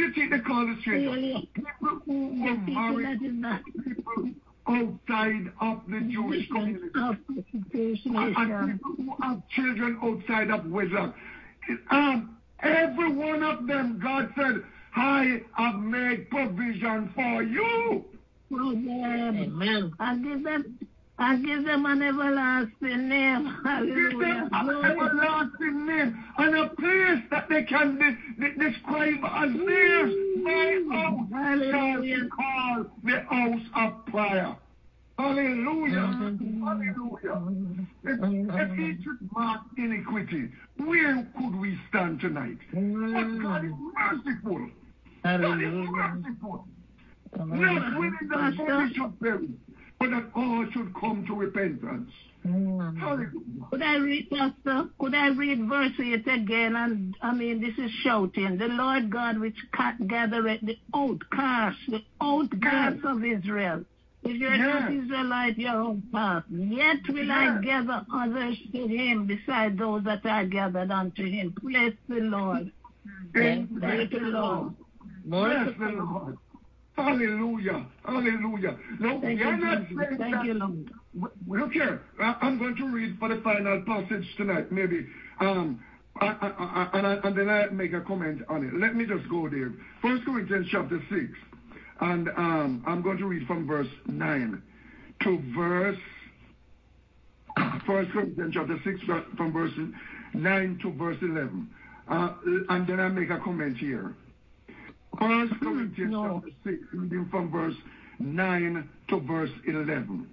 People who were married, people outside of the Jewish community, and people who have children outside of Wedlock. Every one of them, God said, I have made provision for you. Amen. I give them an everlasting name. Hallelujah. Give them an everlasting name and a place that they can describe as theirs. My house shall be called the house of prayer. Hallelujah. Hallelujah. If he should mark iniquity, where could we stand tonight? But God is merciful. God is merciful. Not willing that any should perish, but that all should come to repentance. Hallelujah. Could I read, Pastor? Could I read verse 8 again? And I mean, this is shouting. The Lord God which gathereth the outcasts of Israel. If you're not Israelite, you're outcast. Yet will I gather others to him beside those that are gathered unto him. Bless the Lord. Bless the Lord. Bless the Lord. Hallelujah. Hallelujah. No, we are not saying Thank you, Lord. Look here. I'm going to read for the final passage tonight, maybe. And then I make a comment on it. Let me just go there. 1 Corinthians chapter 6. And I'm going to read from verse 9 to verse 1 Corinthians chapter 6 from verse 9 to verse 11. And then I make a comment here. 1 Corinthians chapter 6, reading from verse 9 to verse 11.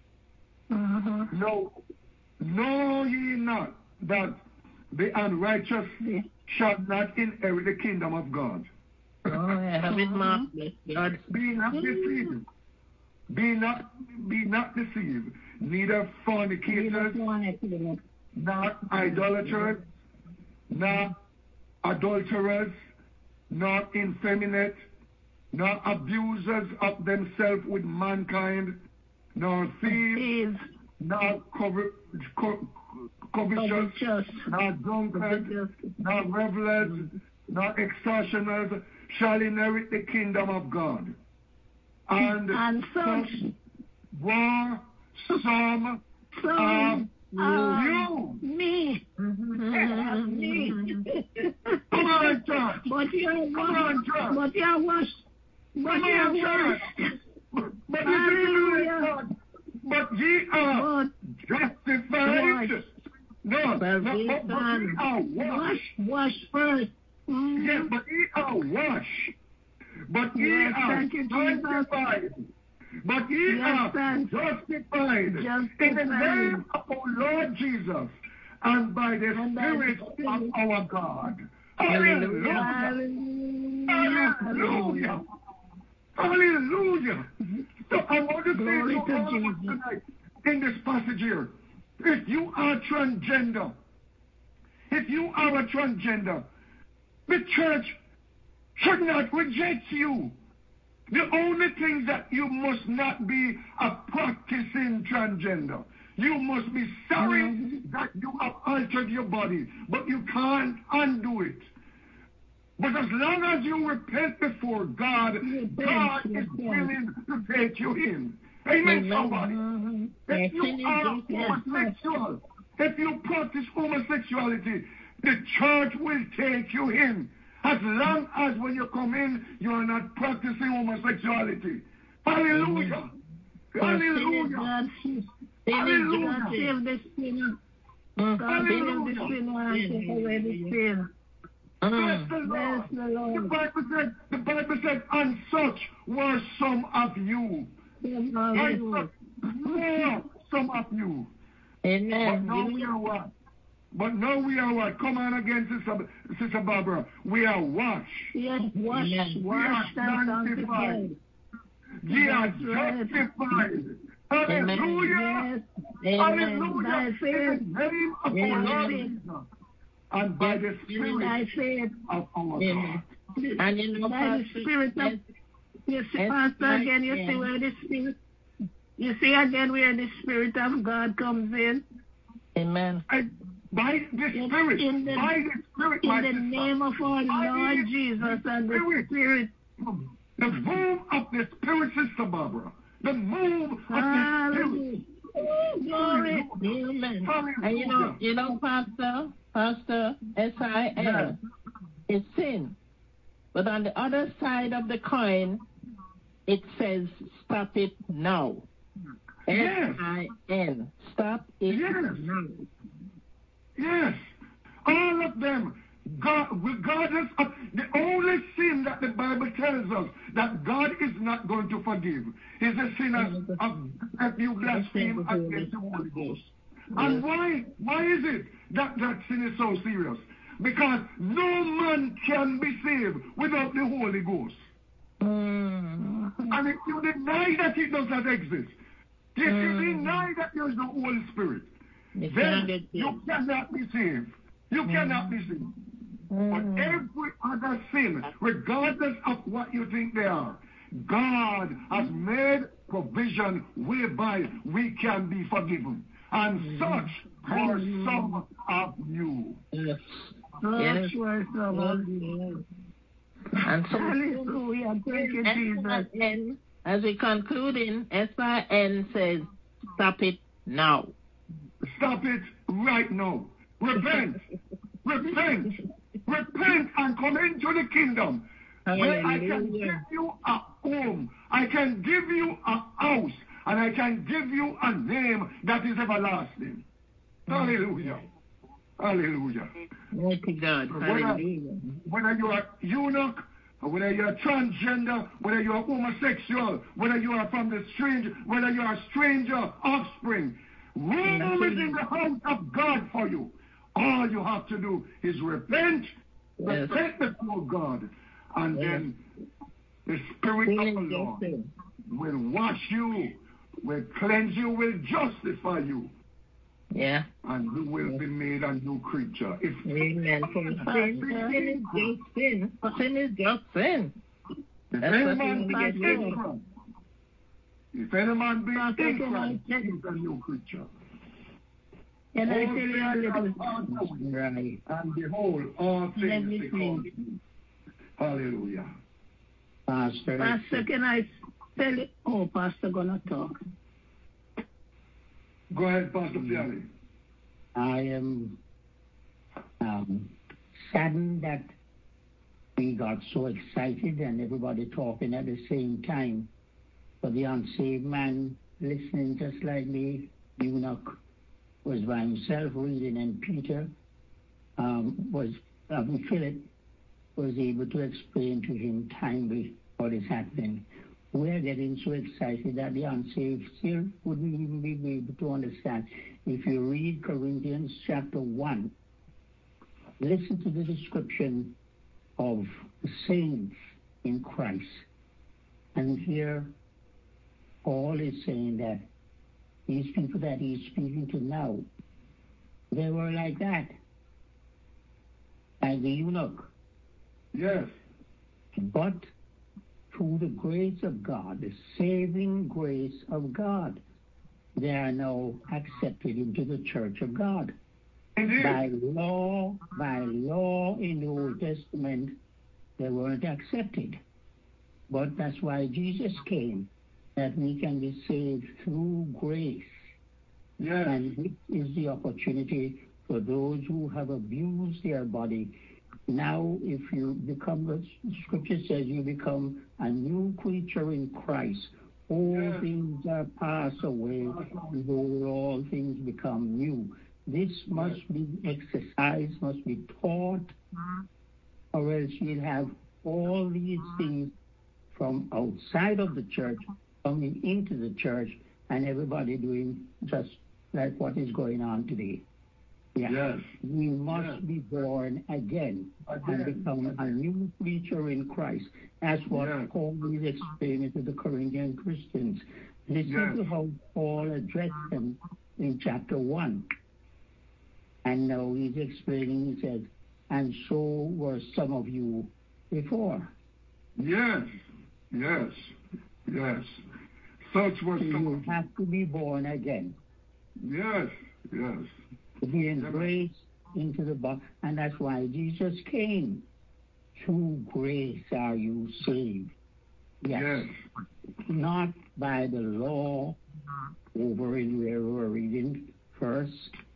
No, know ye not that the unrighteous shall not inherit the kingdom of God? Oh, I have it marked. God. Be not deceived. Be not deceived. Neither fornicators, not idolaters, not adulterers, not effeminate, nor abusers of themselves with mankind, nor thieves, nor covetous, nor drunkards, nor revelers, nor extortioners shall inherit the kingdom of God. And such were some of you. Me. Come on, church. But you're Come on, church. But you're washed. But you're washed. But ye are justified. No, but ye are washed. Washed first. Yes, but ye are washed. But ye are sanctified. But ye are justified in the name of our Lord Jesus and by the Spirit of our God. Hallelujah. Hallelujah. Hallelujah. So I want to say to all of us tonight in this passage here, if you are transgender, the church should not reject you. The only thing that you must not be a practicing transgender. You must be sorry that you have altered your body, but you can't undo it. But as long as you repent before God, God is willing to take you in. Amen, somebody. If you are homosexual, if you practice homosexuality, the church will take you in. As long as when you come in, you are not practicing homosexuality. Hallelujah. Hallelujah. Hallelujah. Save the sinner. God save the sinner and take away the sin. Bless the Lord. The Bible said, and such were some of you. And such were some of you. Amen. But now we are what? Come on again, Sister Barbara. We are washed. Yes, washed we are sanctified. We are justified. Hallelujah. Yes. Hallelujah. In the name of our Lord Jesus. And by the Spirit of our God. And by the Spirit of you see, Pastor, again, you see where the Spirit, you see again where the Spirit of God comes in. Amen. By the Spirit, in the name of our Lord Jesus and the Spirit. The move of the Spirit, Sister Barbara. The move of the Spirit. Glory. Amen. And you know, Pastor, S-I-N, is sin. But on the other side of the coin, it says, stop it now. Yes. S-I-N. Stop it now. Yes. All of them. God, regardless of the only sin that the Bible tells us that God is not going to forgive is the sin of if you blaspheme against the Holy Ghost. And why is it that sin is so serious? Because no man can be saved without the Holy Ghost. And if you deny that it does not exist, if you deny that there is no Holy Spirit, then you cannot be saved. You cannot be saved. But every other sin, regardless of what you think they are, God has made provision whereby we can be forgiven. And such were some of you. Yes. Such were some of you. And so, hallelujah. Thank you, Jesus. As we conclude in, S-I-N says, stop it now. Stop it right now. Repent. Repent. Repent and come into the kingdom. Where I can give you a home. I can give you a house. And I can give you a name that is everlasting. Hallelujah. Hallelujah. Mighty God. Hallelujah. Whether you are eunuch, or whether you are transgender, whether you are homosexual, whether you are from the stranger, whether you are a stranger, offspring, who is in the house of God for you? All you have to do is repent, repent before God, and then the Spirit of the Lord will wash you, will cleanse you, will justify you. Yeah. And you will be made a new creature. Amen. Sin is just sin. Sin is just sin. If any man be in Christ, if any man be in Christ, he is a new creature. And I tell you a little right. And behold, all things become new. Hallelujah. Pastor, can I tell you? Oh, Pastor gonna talk. Go ahead, Pastor Fiali. I am saddened that we got so excited and everybody talking at the same time. For the unsaved man listening just like the eunuch was by himself reading, and Peter Philip was able to explain to him timely what is happening. We're getting so excited that the unsaved still wouldn't even be able to understand. If you read Corinthians chapter 1, listen to the description of the saints in Christ. And here, Paul is saying that these people that he's speaking to now, they were like that, like the eunuch. Yes. But through the grace of God, the saving grace of God, they are now accepted into the church of God. Indeed. By law in the Old Testament, they weren't accepted. But that's why Jesus came, that we can be saved through grace. Yes. And this is the opportunity for those who have abused their body. Now, if you become, the scripture says you become a new creature in Christ. All things are passed away, behold, all things become new. This must be exercised, must be taught, or else you'll have all these things from outside of the church coming into the church, and everybody doing just like what is going on today. Yeah. Yes. We must be born again and become a new creature in Christ. That's what Paul is explaining to the Corinthian Christians. Listen to how Paul addressed them in chapter 1. And now he's explaining, he says, and so were some of you before. Yes. Yes. Yes. Such were some of you. You have to be born again. Yes. Yes. To be embraced into the body. And that's why Jesus came. Through grace are you saved. Yes. Not by the law over in where we're reading first,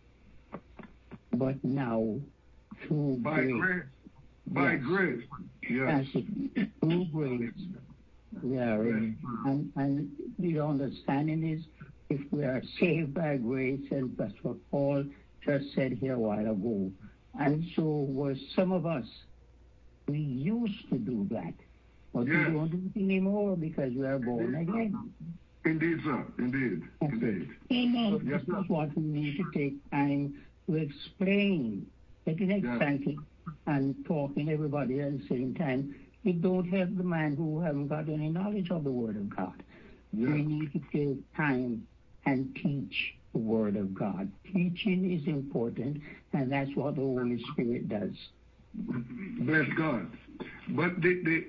but now through grace. By grace. Yes. Through grace. Yeah. And the understanding is, if we are saved by grace, and that's what Paul just said here a while ago. And so were some of us. We used to do that. But we don't do it anymore because we are born again. Indeed, sir. Indeed. Indeed. So this is what we need to take time to explain. Getting excited and talking to everybody at the same time, it don't help the man who haven't got any knowledge of the Word of God. We need to take time and teach the Word of God. Teaching is important, and that's what the Holy Spirit does. Bless God. But the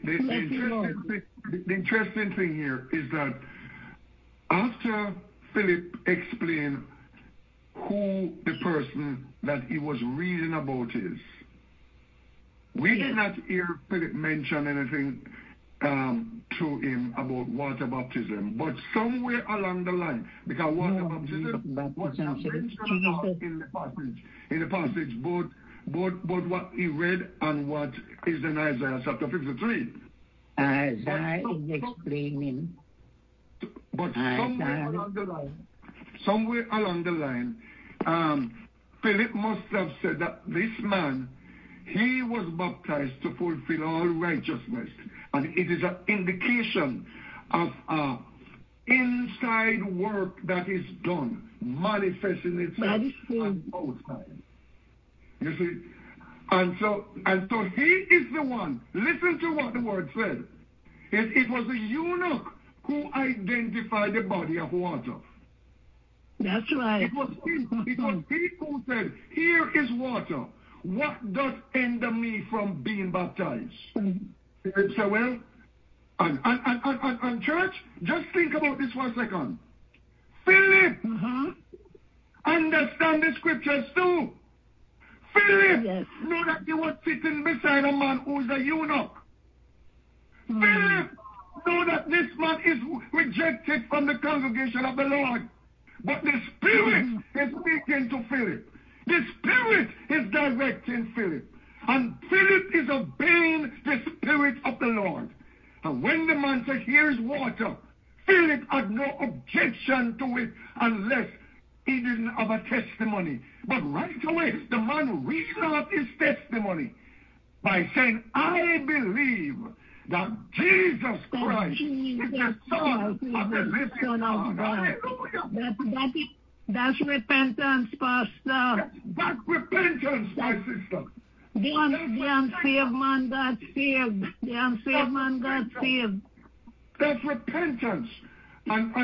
interesting thing here is that after Philip explained who the person that he was reading about is, we did not hear Philip mention anything to him about water baptism, but somewhere along the line, because water baptism was not mentioned in the passage, both what he read and what is in Isaiah chapter 53. Isaiah is explaining. But somewhere along the line, Philip must have said that this man, he was baptized to fulfill all righteousness. And it is an indication of inside work that is done, manifesting itself on outside. You see? And so he is the one. Listen to what the word said. It was the eunuch who identified the body of water. That's right. It was he who said, here is water. What does hinder me from being baptized? So, well, and church, just think about this for a second. Philip, understand the scriptures too. Philip, know that he was sitting beside a man who is a eunuch. Philip, know that this man is rejected from the congregation of the Lord. But the Spirit is speaking to Philip. The Spirit is directing Philip. And Philip is obeying the Spirit of the Lord. And when the man said, here's water, Philip had no objection to it unless he didn't have a testimony. But right away, the man reasoned out his testimony by saying, I believe that Jesus Christ is the Son of the living God. Hallelujah. That's repentance, Pastor. That's repentance, my sister. The unsaved man got saved. The unsaved man got saved. That's repentance. And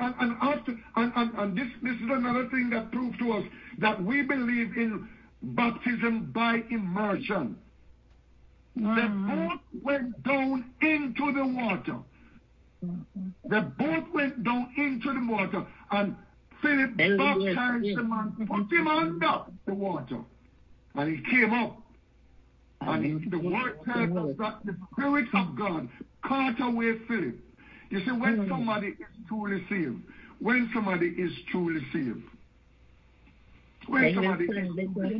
this is another thing that proves to us that we believe in baptism by immersion. The boat went down into the water. The boat went down into the water, and Philip baptized the man, put him under the water, and he came up. And the word tells us that the Spirit of God caught away Philip. You see, when somebody is truly saved, when somebody is truly saved, when somebody is truly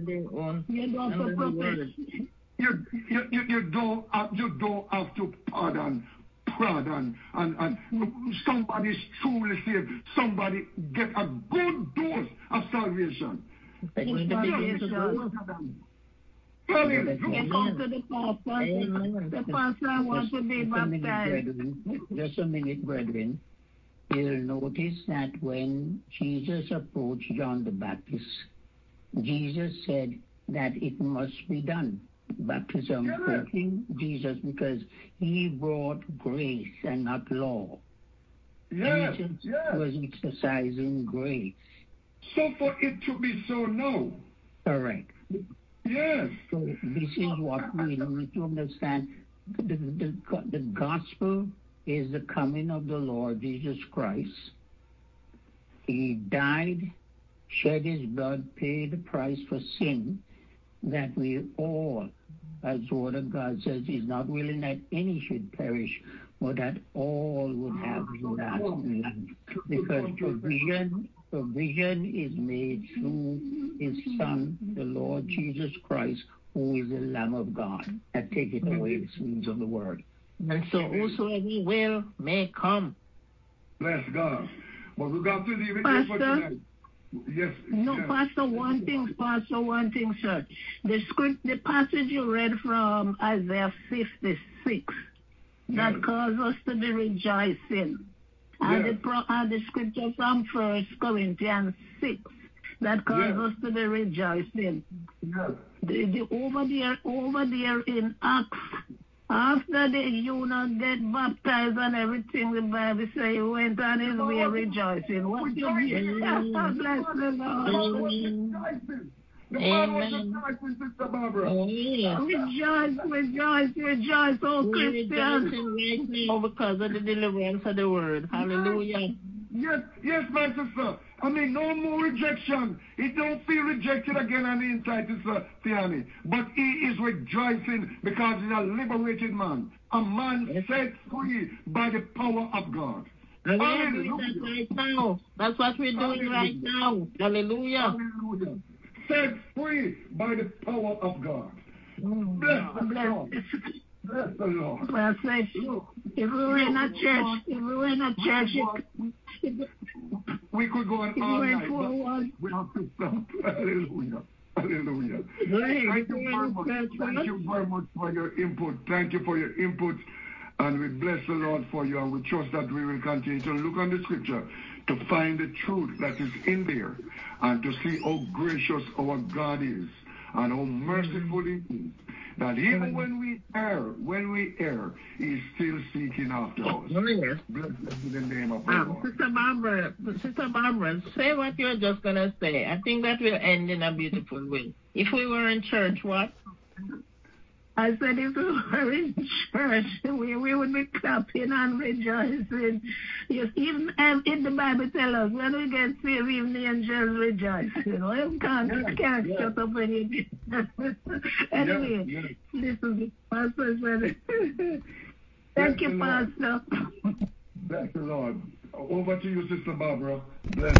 saved, you don't have to pardon, and somebody's truly saved. Somebody get a good dose of salvation. The pastor wants to be baptized. Just a minute, brethren. You'll notice that when Jesus approached John the Baptist, Jesus said that it must be done. Baptism approaching Jesus because he brought grace and not law. Jesus was exercising grace. So for it to be so now. Correct. Yes. So this is what we need to understand. The gospel is the coming of the Lord Jesus Christ. He died, shed his blood, paid the price for sin, that we all, as the word of God says, is not willing that any should perish, but that all would have everlasting life. Because provision is made through his Son, the Lord Jesus Christ, who is the Lamb of God, that taketh away the sins of the world. And so whosoever will may come. Bless God. But we got to leave it here for tonight. Yes. No, yes. Pastor, one thing, sir. The passage you read from Isaiah 56, that calls us to be rejoicing. And the scripture from 1 Corinthians 6, that calls us to be rejoicing. Yes. Over there in Acts, after the eunuch get baptized and everything, the Bible says he went on his way rejoicing. What you mean? Bless the Lord. The man was rejoicing, Sister Barbara. Rejoice, oh Christian. Right now because of the deliverance of the word. Hallelujah. Yes, my sister. I mean, no more rejection. He don't feel rejected again on the inside, Sister Tiani. But he is rejoicing because he's a liberated man. A man set free by the power of God. Hallelujah. That's right now. That's what we're doing right now. Hallelujah. Hallelujah. Set free by the power of God. Bless the Lord. Bless the Lord. Well, say, if we were in a church, we could go on all night, but we have to stop. Hallelujah. Hallelujah. Thank you very much. Thank you very much for your input. Thank you for your input. And we bless the Lord for you, and we trust that we will continue to look on the scripture to find the truth that is in there and to see how gracious our God is and how merciful He is. That even when we err, He's still seeking after us. Oh, yes. Blessed be the name of the Lord. Sister Barbara, say what you're just going to say. I think that will end in a beautiful way. If we were in church, what? I said if we were in church, we would be clapping and rejoicing. Yes, even in the Bible tells us when we get saved, even the angels rejoice. You know, you can't shut up when you get. Anyway, this is the pastor said. Thank you, Pastor. Bless the Lord. Over to you, Sister Barbara. Bless